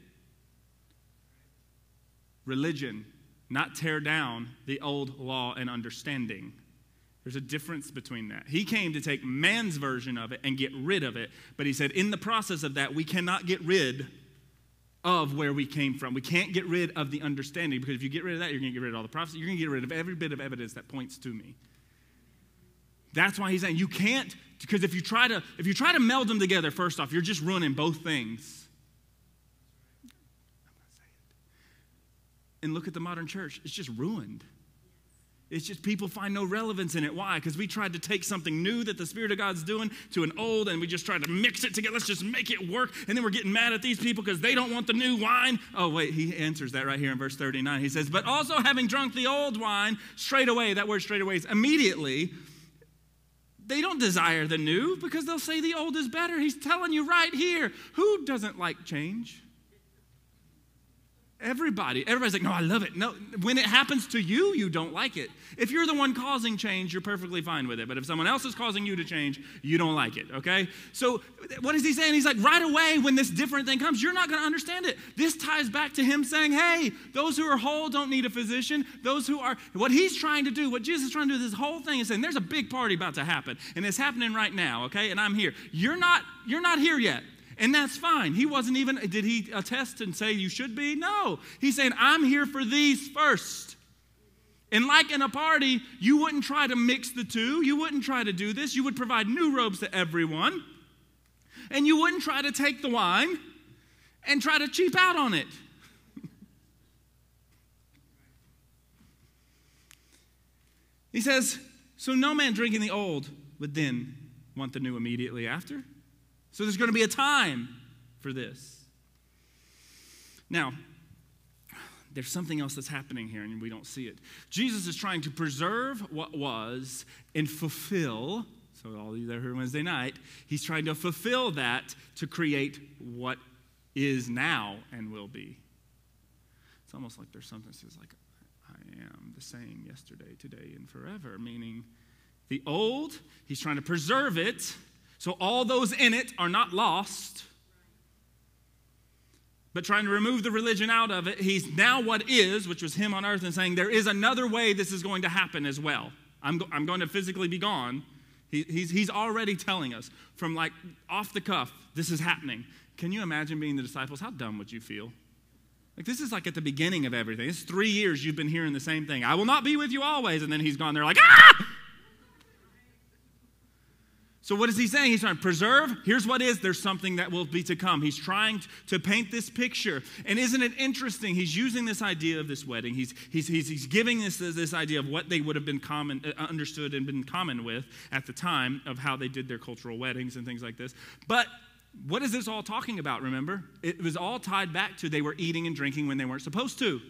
Religion, not tear down the old law and understanding. There's a difference between that. He came to take man's version of it and get rid of it. But he said, in the process of that, we cannot get rid of where we came from. We can't get rid of the understanding, because if you get rid of that, you're going to get rid of all the prophecy. You're going to get rid of every bit of evidence that points to me. That's why he's saying you can't, because if you try to meld them together, first off, you're just ruining both things. And look at the modern church. It's just ruined. It's just people find no relevance in it. Why? Because we tried to take something new that the Spirit of God's doing to an old, and we just tried to mix it together. Let's just make it work. And then we're getting mad at these people because they don't want the new wine. Oh, wait, he answers that right here in verse 39. He says, but also having drunk the old wine, straight away, that word straight away is immediately, they don't desire the new because they'll say the old is better. He's telling you right here. Who doesn't like change? Everybody's like, no, I love it. No, when it happens to you, you don't like it. If you're the one causing change, you're perfectly fine with it. But if someone else is causing you to change, you don't like it, okay? So what is he saying? He's like, right away when this different thing comes, you're not going to understand it. This ties back to him saying, hey, those who are whole don't need a physician. Those who are, what he's trying to do, what Jesus is trying to do, this whole thing is saying there's a big party about to happen. And it's happening right now, okay? And I'm here. You're not here yet. And that's fine. He wasn't even, did he attest and say you should be? No. He's saying, I'm here for these first. And like in a party, you wouldn't try to mix the two. You wouldn't try to do this. You would provide new robes to everyone. And you wouldn't try to take the wine and try to cheap out on it. He says, so no man drinking the old would then want the new immediately after. So there's going to be a time for this. Now, there's something else that's happening here, and we don't see it. Jesus is trying to preserve what was and fulfill, so all of you that heard Wednesday night, he's trying to fulfill that to create what is now and will be. It's almost like there's something that says, like, I am the same yesterday, today, and forever, meaning the old, he's trying to preserve it, so all those in it are not lost, but trying to remove the religion out of it. He's now what is, which was him on earth, and saying there is another way this is going to happen as well. I'm going to physically be gone. He's already telling us from like off the cuff, this is happening. Can you imagine being the disciples? How dumb would you feel? Like this is like at the beginning of everything. It's 3 years you've been hearing the same thing. I will not be with you always. And then he's gone there like, ah! So what is he saying? He's trying to preserve. Here's what is. There's something that will be to come. He's trying to paint this picture. And isn't it interesting? He's using this idea of this wedding. He's giving this idea of what they would have been understood and been common with at the time of how they did their cultural weddings and things like this. But what is this all talking about, remember? It was all tied back to they were eating and drinking when they weren't supposed to.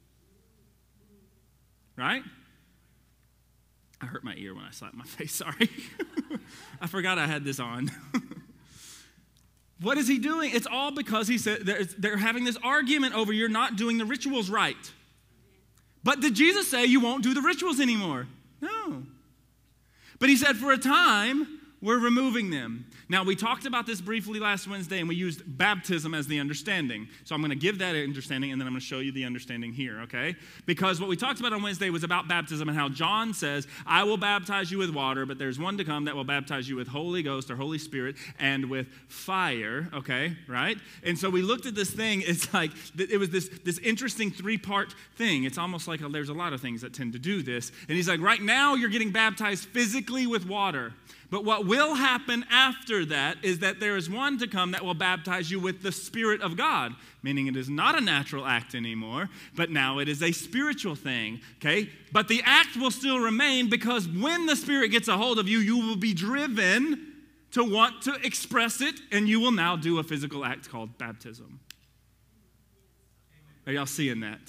Right? I hurt my ear when I slapped my face, sorry. I forgot I had this on. What is he doing? It's all because he said they're having this argument over you're not doing the rituals right. But did Jesus say you won't do the rituals anymore? No. But he said for a time, we're removing them. Now, we talked about this briefly last Wednesday, and we used baptism as the understanding. So I'm going to give that understanding, and then I'm going to show you the understanding here, okay? Because what we talked about on Wednesday was about baptism and how John says, I will baptize you with water, but there's one to come that will baptize you with Holy Ghost or Holy Spirit and with fire, okay, right? And so we looked at this thing. It's like, it was this interesting three-part thing. It's almost like there's a lot of things that tend to do this. And he's like, right now you're getting baptized physically with water. But what will happen after that is that there is one to come that will baptize you with the Spirit of God, meaning it is not a natural act anymore, but now it is a spiritual thing, okay? But the act will still remain because when the Spirit gets a hold of you, you will be driven to want to express it, and you will now do a physical act called baptism. Are y'all seeing that?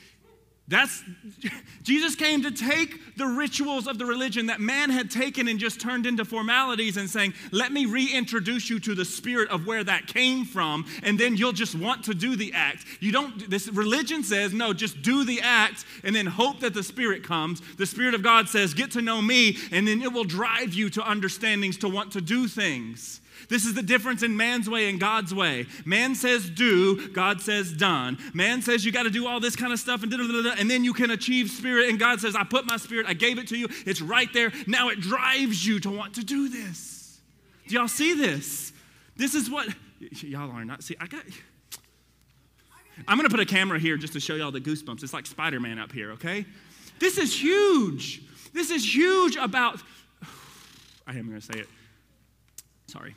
Jesus came to take the rituals of the religion that man had taken and just turned into formalities and saying, let me reintroduce you to the spirit of where that came from, and then you'll just want to do the act. This religion says, no, just do the act and then hope that the Spirit comes. The Spirit of God says, get to know me, and then it will drive you to understandings to want to do things. This is the difference in man's way and God's way. Man says do, God says done. Man says you got to do all this kind of stuff and then you can achieve Spirit. And God says, I put my Spirit, I gave it to you. It's right there. Now it drives you to want to do this. Do y'all see this? This is what, y'all are not, see, I'm going to put a camera here just to show y'all the goosebumps. It's like Spider-Man up here, okay? This is huge. This is huge about, I am going to say it. Sorry.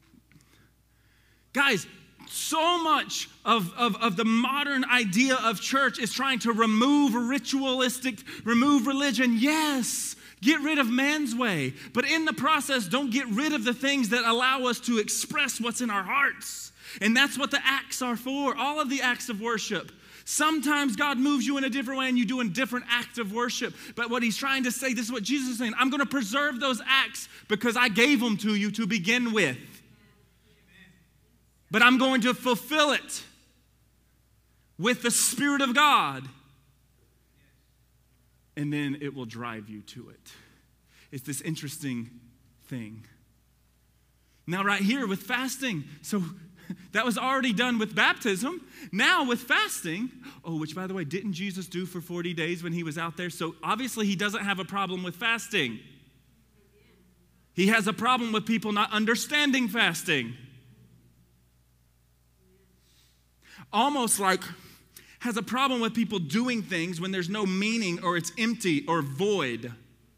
Guys, so much of the modern idea of church is trying to remove remove religion. Yes, get rid of man's way. But in the process, don't get rid of the things that allow us to express what's in our hearts. And that's what the acts are for, all of the acts of worship. Sometimes God moves you in a different way and you do a different act of worship. But what he's trying to say, this is what Jesus is saying, I'm going to preserve those acts because I gave them to you to begin with. But I'm going to fulfill it with the Spirit of God. And then it will drive you to it. It's this interesting thing. Now right here with fasting, so that was already done with baptism. Now with fasting, which by the way, didn't Jesus do for 40 days when he was out there? So obviously he doesn't have a problem with fasting. He has a problem with people not understanding fasting. Almost like has a problem with people doing things when there's no meaning or it's empty or void.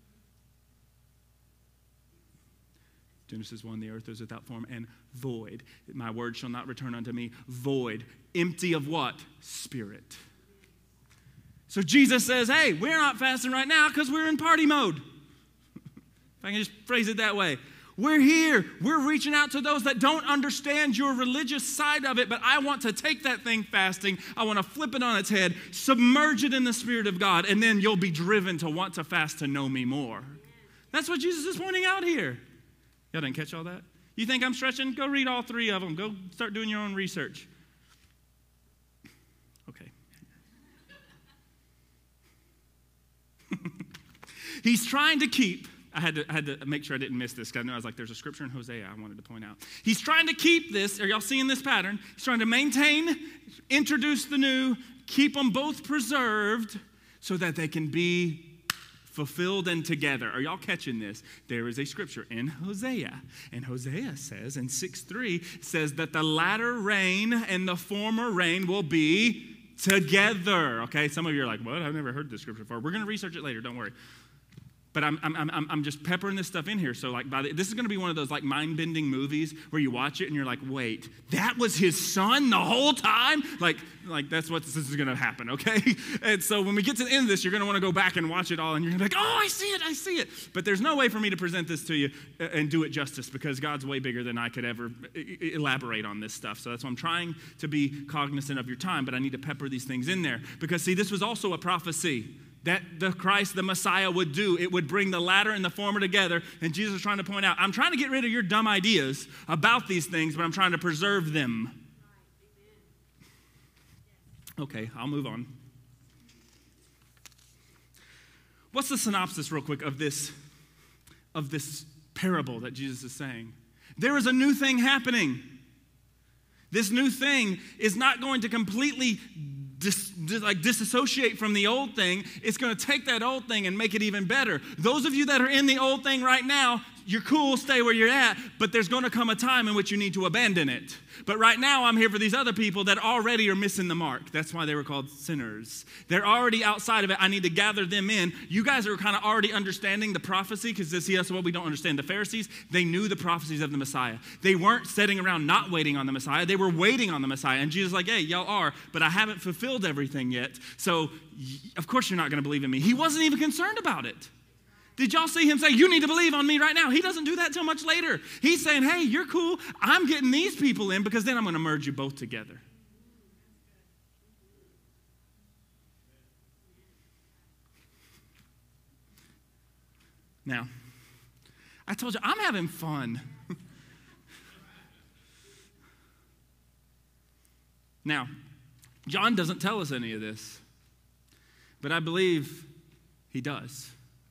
Genesis 1, the earth is without form and void. My word shall not return unto me void. Empty of what? Spirit. So Jesus says, hey, we're not fasting right now because we're in party mode. If I can just phrase it that way. We're here. We're reaching out to those that don't understand your religious side of it, but I want to take that thing fasting. I want to flip it on its head, submerge it in the Spirit of God, and then you'll be driven to want to fast to know me more. That's what Jesus is pointing out here. Y'all didn't catch all that? You think I'm stretching? Go read all 3 of them. Go start doing your own research. Okay. He's trying to keep, I had to make sure I didn't miss this because I know I was like, there's a scripture in Hosea I wanted to point out. He's trying to keep this, are y'all seeing this pattern? He's trying to maintain, introduce the new, keep them both preserved so that they can be fulfilled and together. Are y'all catching this? There is a scripture in Hosea. And Hosea says in 6:3, says that the latter rain and the former rain will be together. Okay, some of you are like, what? I've never heard this scripture before. We're going to research it later, don't worry. But I'm just peppering this stuff in here. So like this is going to be one of those like mind-bending movies where you watch it and you're like, wait, that was his son the whole time? Like that's what this is going to happen, okay? And so when we get to the end of this, you're going to want to go back and watch it all and you're going to be like, oh, I see it. But there's no way for me to present this to you and do it justice because God's way bigger than I could ever elaborate on this stuff. So that's why I'm trying to be cognizant of your time, but I need to pepper these things in there. Because see, this was also a prophecy that the Christ, the Messiah, would do. It would bring the latter and the former together. And Jesus is trying to point out, I'm trying to get rid of your dumb ideas about these things, but I'm trying to preserve them. Okay, I'll move on. What's the synopsis, real quick, of this parable that Jesus is saying? There is a new thing happening. This new thing is not going to completely disassociate from the old thing. It's going to take that old thing and make it even better. Those of you that are in the old thing right now, you're cool, stay where you're at, but there's going to come a time in which you need to abandon it. But right now, I'm here for these other people that already are missing the mark. That's why they were called sinners. They're already outside of it. I need to gather them in. You guys are kind of already understanding the prophecy, because see, that's what we don't understand. The Pharisees, they knew the prophecies of the Messiah. They weren't sitting around not waiting on the Messiah. They were waiting on the Messiah. And Jesus is like, hey, y'all are, but I haven't fulfilled everything yet. So, of course you're not going to believe in me. He wasn't even concerned about it. Did y'all see him say, you need to believe on me right now? He doesn't do that till much later. He's saying, hey, you're cool. I'm getting these people in because then I'm going to merge you both together. Now, I told you, I'm having fun. Now, John doesn't tell us any of this, but I believe he does.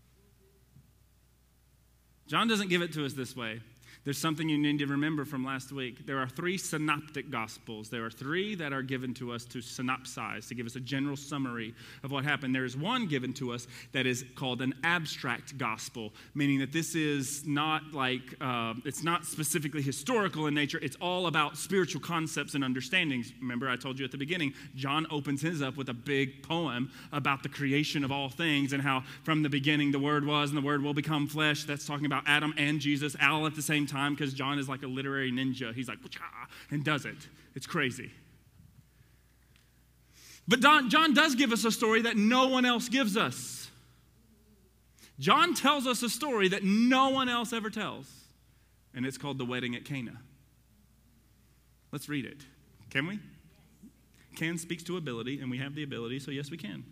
John doesn't give it to us this way. There's something you need to remember from last week. There are 3 synoptic gospels. There are 3 that are given to us to synopsize, to give us a general summary of what happened. There is one given to us that is called an abstract gospel, meaning that this is not like, it's not specifically historical in nature. It's all about spiritual concepts and understandings. Remember, I told you at the beginning, John opens his up with a big poem about the creation of all things and how from the beginning the Word was and the Word will become flesh. That's talking about Adam and Jesus all at the same time, because John is like a literary ninja. He's like, and does it. It's crazy. But John does give us a story that no one else gives us. John tells us a story that no one else ever tells, and it's called the wedding at Cana. Let's read it. Can we? Can speaks to ability, and we have the ability, so yes, we can.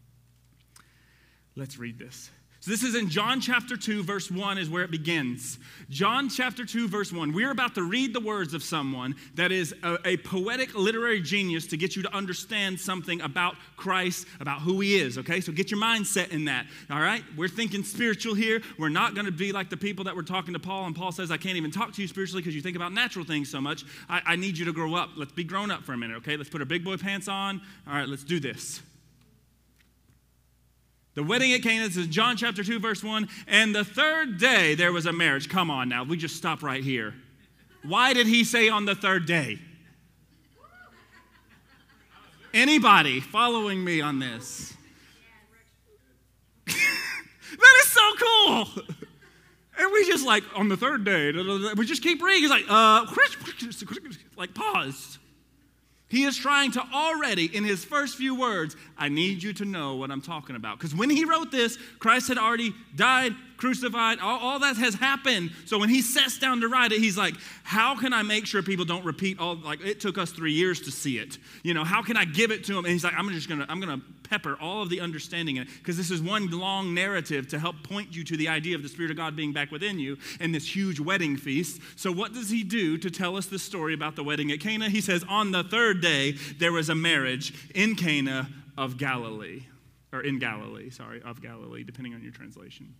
Let's read this. So this is in John chapter 2, verse 1 is where it begins. John chapter 2, verse 1. We're about to read the words of someone that is a poetic literary genius to get you to understand something about Christ, about who he is, okay? So get your mind set in that, all right? We're thinking spiritual here. We're not going to be like the people that were talking to Paul, and Paul says, I can't even talk to you spiritually because you think about natural things so much. I need you to grow up. Let's be grown up for a minute, okay? Let's put our big boy pants on. All right, let's do this. The wedding at Cana, this is John chapter 2, verse 1. And the third day there was a marriage. Come on now, we just stop right here. Why did he say on the third day? Anybody following me on this? That is so cool. And we just like, on the third day, we just keep reading. He's like pause. He is trying to already, in his first few words, I need you to know what I'm talking about. Because when he wrote this, Christ had already died, crucified, all that has happened. So when he sets down to write it, he's like, how can I make sure people don't repeat all, like it took us 3 years to see it. You know, how can I give it to them? And he's like, I'm gonna pepper all of the understanding in it, because this is one long narrative to help point you to the idea of the Spirit of God being back within you and this huge wedding feast. So what does he do to tell us the story about the wedding at Cana? He says, on the third day, there was a marriage in Cana of Galilee, or in Galilee, sorry, of Galilee, depending on your translation.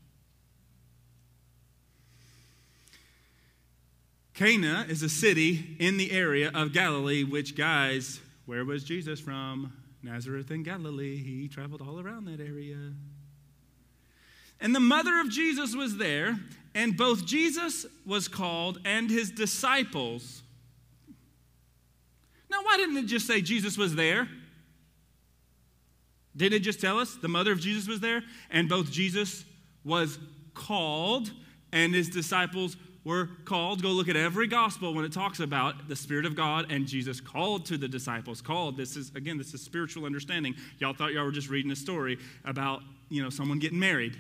Cana is a city in the area of Galilee, which, guys, where was Jesus from? Nazareth in Galilee. He traveled all around that area. And the mother of Jesus was there, and both Jesus was called and his disciples. Now, why didn't it just say Jesus was there? Didn't it just tell us the mother of Jesus was there, and both Jesus was called and his disciples were called? Go look at every gospel when it talks about the Spirit of God and Jesus called to the disciples. Called. This is spiritual understanding. Y'all thought y'all were just reading a story about, someone getting married.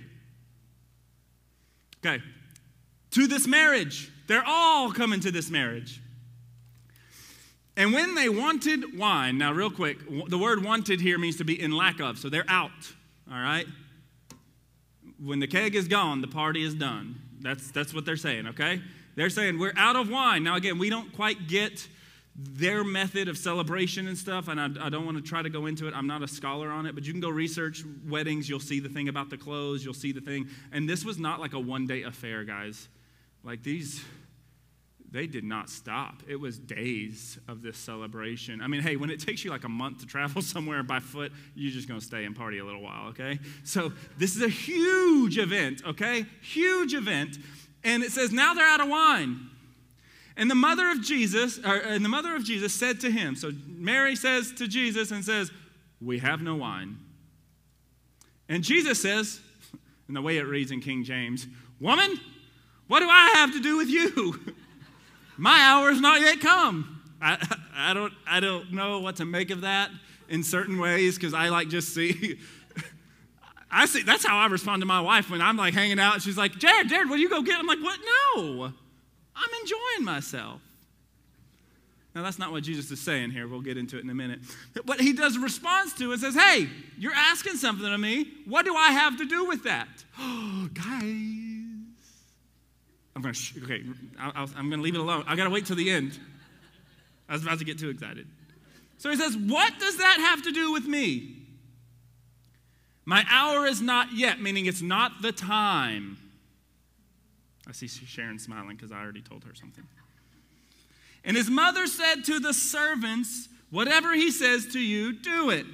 Okay. To this marriage. They're all coming to this marriage. And when they wanted wine, now real quick, the word wanted here means to be in lack of. So they're out. All right. When the keg is gone, the party is done. That's what they're saying, okay? They're saying we're out of wine. Now, again, we don't quite get their method of celebration and stuff, and I don't want to try to go into it. I'm not a scholar on it, but you can go research weddings. You'll see the thing about the clothes. You'll see the thing. And this was not like a one-day affair, guys. Like they did not stop. It was days of this celebration. I mean, hey, when it takes you like a month to travel somewhere by foot, you're just going to stay and party a little while, okay? So this is a huge event, okay? Huge event. And it says, now they're out of wine. And the mother of Jesus said to him, so Mary says to Jesus and says, we have no wine. And Jesus says, and the way it reads in King James, woman, what do I have to do with you? My hour is not yet come. I don't know what to make of that in certain ways, because I just see, that's how I respond to my wife when I'm like hanging out and she's like, Jared, will you go get? I'm like, what? No, I'm enjoying myself. Now, that's not what Jesus is saying here. We'll get into it in a minute. But he does response to it, says, hey, you're asking something of me. What do I have to do with that? Oh, guys. I'm going to leave it alone. I got to wait till the end. I was about to get too excited. So he says, what does that have to do with me? My hour is not yet, meaning it's not the time. I see Sharon smiling because I already told her something. And his mother said to the servants, whatever he says to you, do it.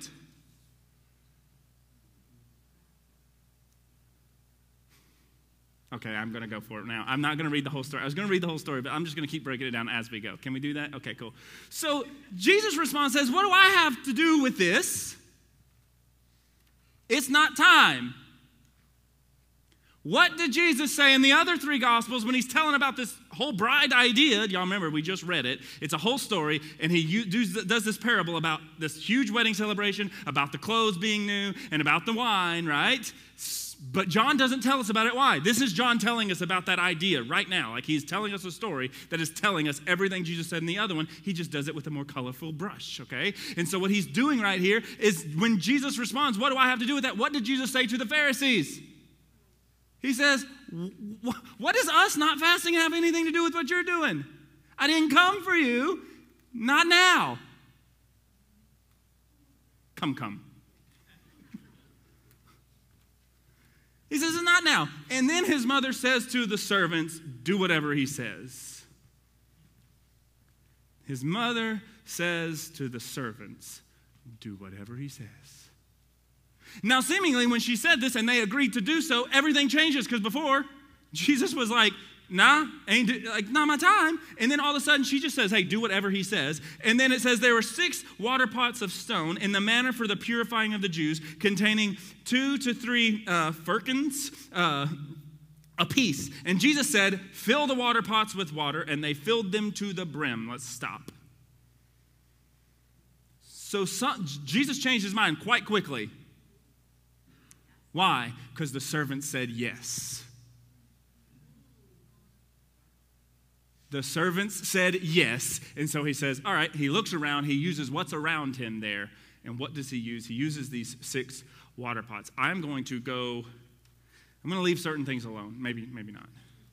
Okay, I'm going to go for it now. I'm not going to read the whole story. I was going to read the whole story, but I'm just going to keep breaking it down as we go. Can we do that? Okay, cool. So Jesus' response says, what do I have to do with this? It's not time. What did Jesus say in the other three Gospels when he's telling about this whole bride idea? Y'all remember, we just read it. It's a whole story, and he does this parable about this huge wedding celebration, about the clothes being new, and about the wine, right? But John doesn't tell us about it. Why? This is John telling us about that idea right now. Like he's telling us a story that is telling us everything Jesus said in the other one. He just does it with a more colorful brush, okay? And so what he's doing right here is when Jesus responds, what do I have to do with that? What did Jesus say to the Pharisees? He says, what does us not fasting have anything to do with what you're doing? I didn't come for you, not now. Come. He says, it's not now. And then his mother says to the servants, do whatever he says. His mother says to the servants, do whatever he says. Now, seemingly, when she said this and they agreed to do so, everything changes, because before, Jesus was like, nah, not my time. And then all of a sudden, she just says, hey, do whatever he says. And then it says there were 6 water pots of stone in the manner for the purifying of the Jews, containing 2 to 3 firkins apiece. And Jesus said, fill the water pots with water, and they filled them to the brim. Let's stop. So Jesus changed his mind quite quickly. Why? Because the servant said yes. The servants said yes, and so he says, all right, he looks around, he uses what's around him there, and what does he use? He uses these 6 water pots. I'm going to leave certain things alone, maybe not.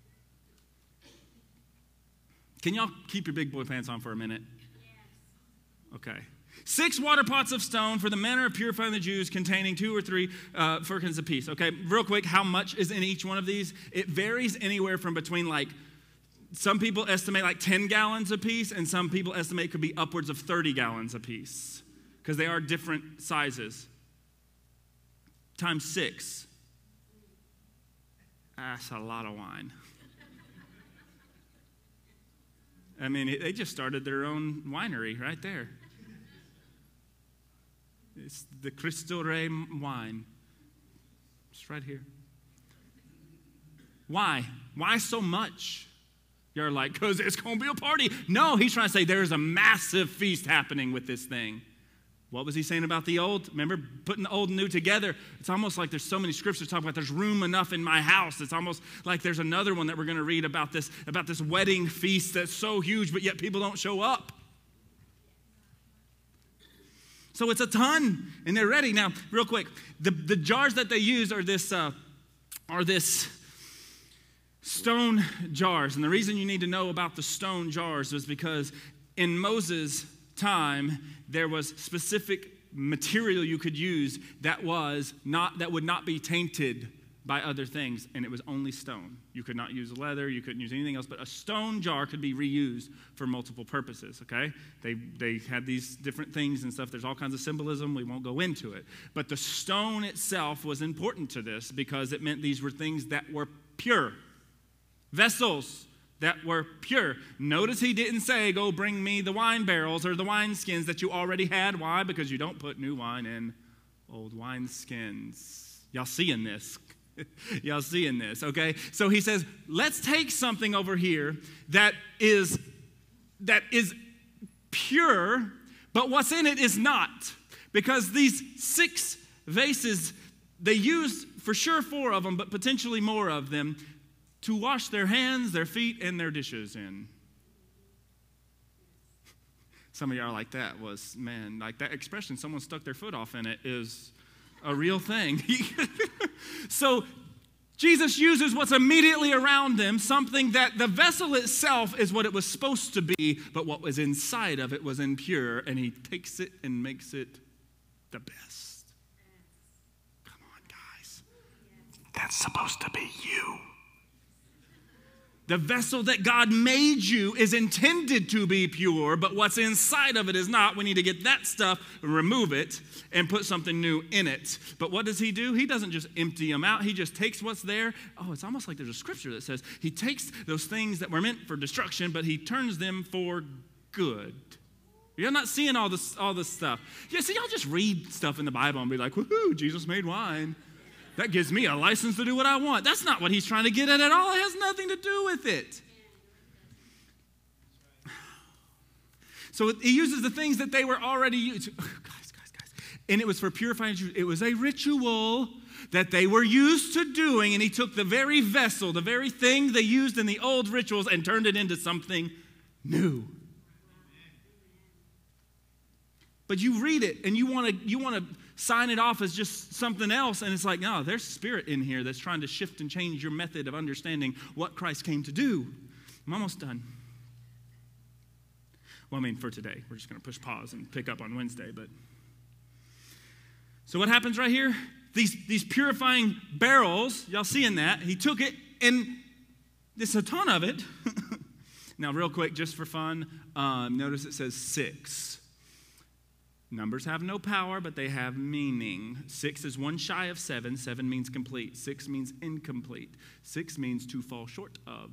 Can y'all keep your big boy pants on for a minute? Yes. Okay. 6 water pots of stone for the manner of purifying the Jews, containing 2 or 3 firkins apiece. Okay, real quick, how much is in each one of these? It varies anywhere from between some people estimate 10 gallons apiece, and some people estimate it could be upwards of 30 gallons apiece, because they are different sizes. Times 6. That's a lot of wine. I mean, they just started their own winery right there. It's the Cristo Rey wine. It's right here. Why? Why so much? You're like, because it's going to be a party. No, he's trying to say there's a massive feast happening with this thing. What was he saying about the old? Remember, putting the old and new together. It's almost like there's so many scriptures talking about there's room enough in my house. It's almost like there's another one that we're going to read about this wedding feast that's so huge, but yet people don't show up. So it's a ton, and they're ready. Now, real quick, the jars that they use are this stone jars. And the reason you need to know about the stone jars is because in Moses' time, there was specific material you could use that would not be tainted by other things, and it was only stone. You could not use leather, you couldn't use anything else, but a stone jar could be reused for multiple purposes, okay? They had these different things and stuff. There's all kinds of symbolism. We won't go into it. But the stone itself was important to this because it meant these were things that were pure. Vessels that were pure. Notice he didn't say, go bring me the wine barrels or the wineskins that you already had. Why? Because you don't put new wine in old wineskins. Y'all seeing this? Y'all seeing this, okay? So he says, let's take something over here that is pure, but what's in it is not. Because these 6 vases, they used for sure 4 of them, but potentially more of them, to wash their hands, their feet, and their dishes in. Some of y'all are like, that was, man, like that expression, someone stuck their foot off in it, is a real thing. So Jesus uses what's immediately around them, something that the vessel itself is what it was supposed to be, but what was inside of it was impure, and he takes it and makes it the best. Come on, guys. That's supposed to be you. The vessel that God made you is intended to be pure, but what's inside of it is not. We need to get that stuff, remove it, and put something new in it. But what does he do? He doesn't just empty them out. He just takes what's there. Oh, it's almost like there's a scripture that says he takes those things that were meant for destruction, but he turns them for good. You're not seeing all this stuff. Yeah, see, y'all just read stuff in the Bible and be like, woohoo, Jesus made wine. That gives me a license to do what I want. That's not what he's trying to get at all. It has nothing to do with it. So he uses the things that they were already used. Guys. And it was for purifying. It was a ritual that they were used to doing, and he took the very vessel, the very thing they used in the old rituals, and turned it into something new. But you read it, and you want to sign it off as just something else, and it's like, no, there's spirit in here that's trying to shift and change your method of understanding what Christ came to do. I'm almost done. Well, I mean, for today. We're just going to push pause and pick up on Wednesday. But so what happens right here? These purifying barrels, y'all seeing that? He took it, and there's a ton of it. Now, real quick, just for fun, notice it says 6. Numbers have no power, but they have meaning. 6 is 1 shy of 7. 7 means complete. 6 means incomplete. 6 means to fall short of.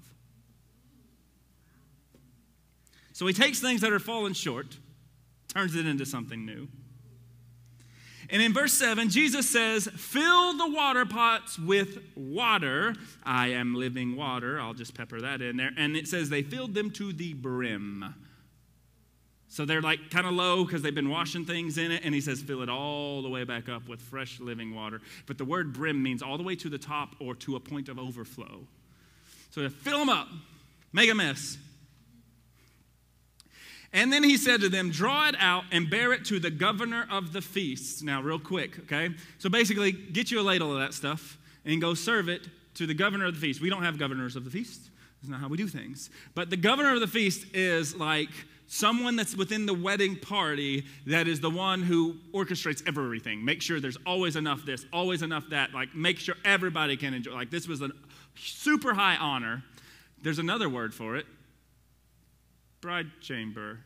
So he takes things that are fallen short, turns it into something new. And in verse 7, Jesus says, fill the water pots with water. I am living water. I'll just pepper that in there. And it says they filled them to the brim. So they're like kind of low because they've been washing things in it. And he says, fill it all the way back up with fresh living water. But the word brim means all the way to the top or to a point of overflow. So to fill them up, make a mess. And then he said to them, draw it out and bear it to the governor of the feast. Now, real quick, okay? So basically, get you a ladle of that stuff and go serve it to the governor of the feast. We don't have governors of the feast. That's not how we do things. But the governor of the feast is like someone that's within the wedding party that is the one who orchestrates everything. Make sure there's always enough this, always enough that. Like, make sure everybody can enjoy. Like, this was a super high honor. There's another word for it. Bride chamber.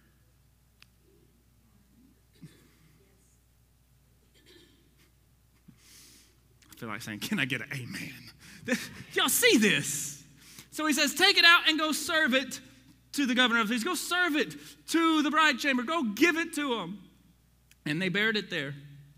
I feel like saying, can I get an amen? Y'all see this? So he says, take it out and go serve it to the governor of the feast. Go serve it to the bride chamber. Go give it to them. And they bared it there.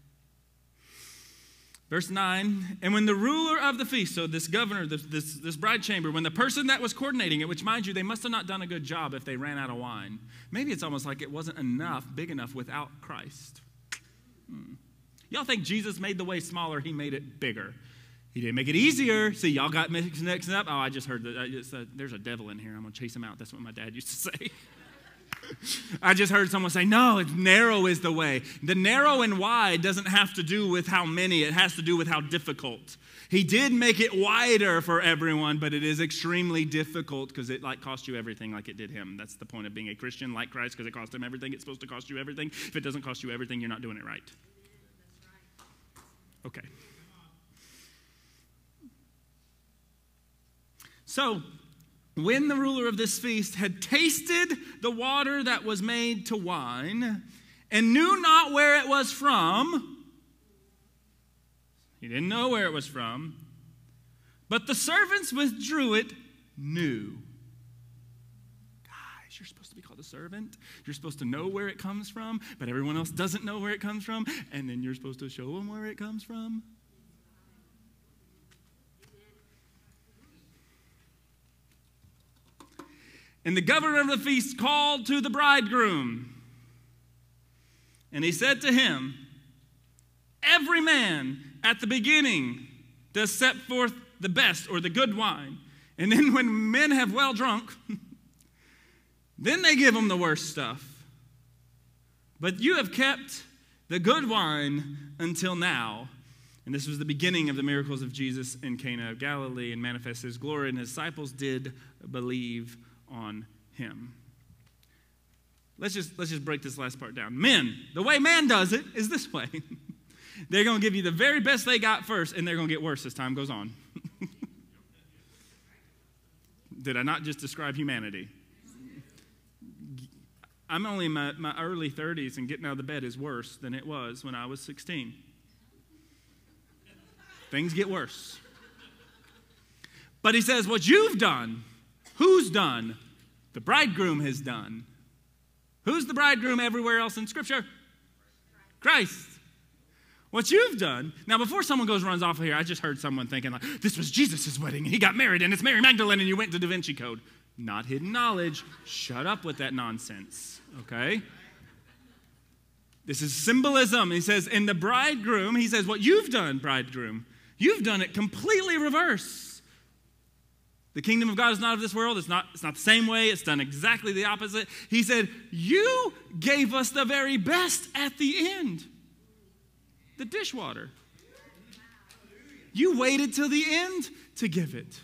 Verse 9, and when the ruler of the feast, so this governor, this bride chamber, when the person that was coordinating it, which mind you, they must have not done a good job if they ran out of wine. Maybe it's almost like it wasn't big enough without Christ. Y'all think Jesus made the way smaller, he made it bigger. He didn't make it easier. See, y'all got mixed up. Oh, I just heard that there's a devil in here. I'm going to chase him out. That's what my dad used to say. I just heard someone say, no, it's narrow is the way. The narrow and wide doesn't have to do with how many. It has to do with how difficult. He did make it wider for everyone, but it is extremely difficult because it cost you everything like it did him. That's the point of being a Christian like Christ, because it cost him everything. It's supposed to cost you everything. If it doesn't cost you everything, you're not doing it right. Okay. So, when the ruler of this feast had tasted the water that was made to wine and knew not where it was from, he didn't know where it was from, but the servants withdrew it new. Guys, you're supposed to be called a servant. You're supposed to know where it comes from, but everyone else doesn't know where it comes from, and then you're supposed to show them where it comes from. And the governor of the feast called to the bridegroom, and he said to him, every man at the beginning does set forth the best or the good wine. And then when men have well drunk, then they give them the worst stuff. But you have kept the good wine until now. And this was the beginning of the miracles of Jesus in Cana of Galilee, and manifested his glory, and his disciples did believe on him. Let's just break this last part down. Men, the way man does it is this way. They're going to give you the very best they got first, and they're going to get worse as time goes on. Did I not just describe humanity? I'm only in my early 30s, and getting out of the bed is worse than it was when I was 16. Things get worse. But he says, what you've done, who's done? The bridegroom has done. Who's the bridegroom everywhere else in Scripture? Christ. What you've done. Now, before someone runs off of here, I just heard someone thinking, like, this was Jesus' wedding, and he got married, and it's Mary Magdalene, and you went to Da Vinci Code. Not hidden knowledge. Shut up with that nonsense, okay? This is symbolism. He says, in the bridegroom, he says, what you've done, bridegroom, you've done it completely reverse. The kingdom of God is not of this world. It's not the same way. It's done exactly the opposite. He said, you gave us the very best at the end. The dishwater. You waited till the end to give it.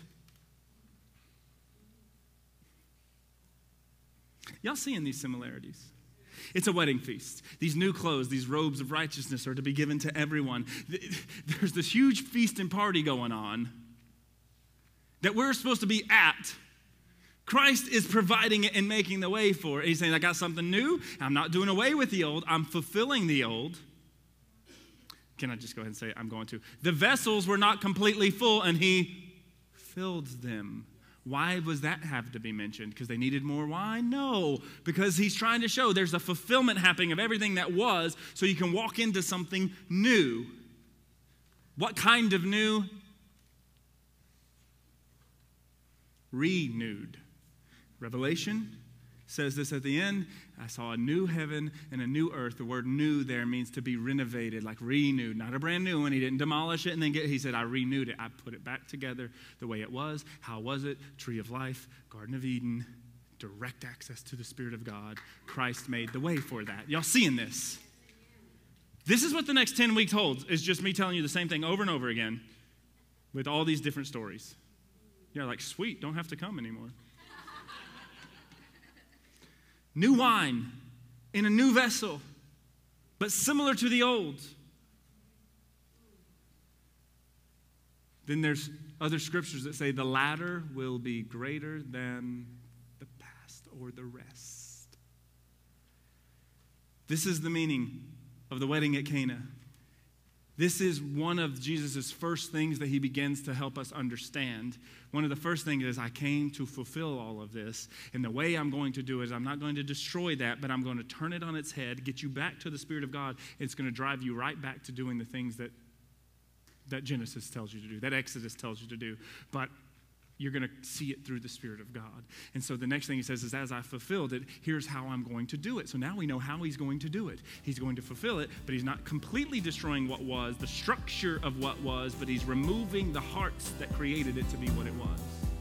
Y'all seeing these similarities? It's a wedding feast. These new clothes, these robes of righteousness are to be given to everyone. There's this huge feast and party going on that we're supposed to be at. Christ is providing it and making the way for it. He's saying, I got something new. I'm not doing away with the old. I'm fulfilling the old. Can I just go ahead and say I'm going to? The vessels were not completely full, and he filled them. Why was that have to be mentioned? Because they needed more wine? No, because he's trying to show there's a fulfillment happening of everything that was, so you can walk into something new. What kind of new? Renewed. Revelation says this at the end. I saw a new heaven and a new earth. The word new there means to be renovated, like renewed, not a brand new one. He didn't demolish it and then he said, I renewed it. I put it back together the way it was. How was it? Tree of life, Garden of Eden, direct access to the Spirit of God. Christ made the way for that. Y'all seeing this? This is what the next 10 weeks holds. It's just me telling you the same thing over and over again with all these different stories. You're like, sweet, don't have to come anymore. New wine in a new vessel, but similar to the old. Then there's other scriptures that say the latter will be greater than the past or the rest. This is the meaning of the wedding at Cana. This is one of Jesus' first things that he begins to help us understand. One of the first things is I came to fulfill all of this. And the way I'm going to do it is I'm not going to destroy that, but I'm going to turn it on its head, get you back to the Spirit of God. It's going to drive you right back to doing the things that Genesis tells you to do, that Exodus tells you to do. But you're going to see it through the Spirit of God. And so the next thing he says is, as I fulfilled it, here's how I'm going to do it. So now we know how he's going to do it. He's going to fulfill it, but he's not completely destroying what was, the structure of what was, but he's removing the hearts that created it to be what it was.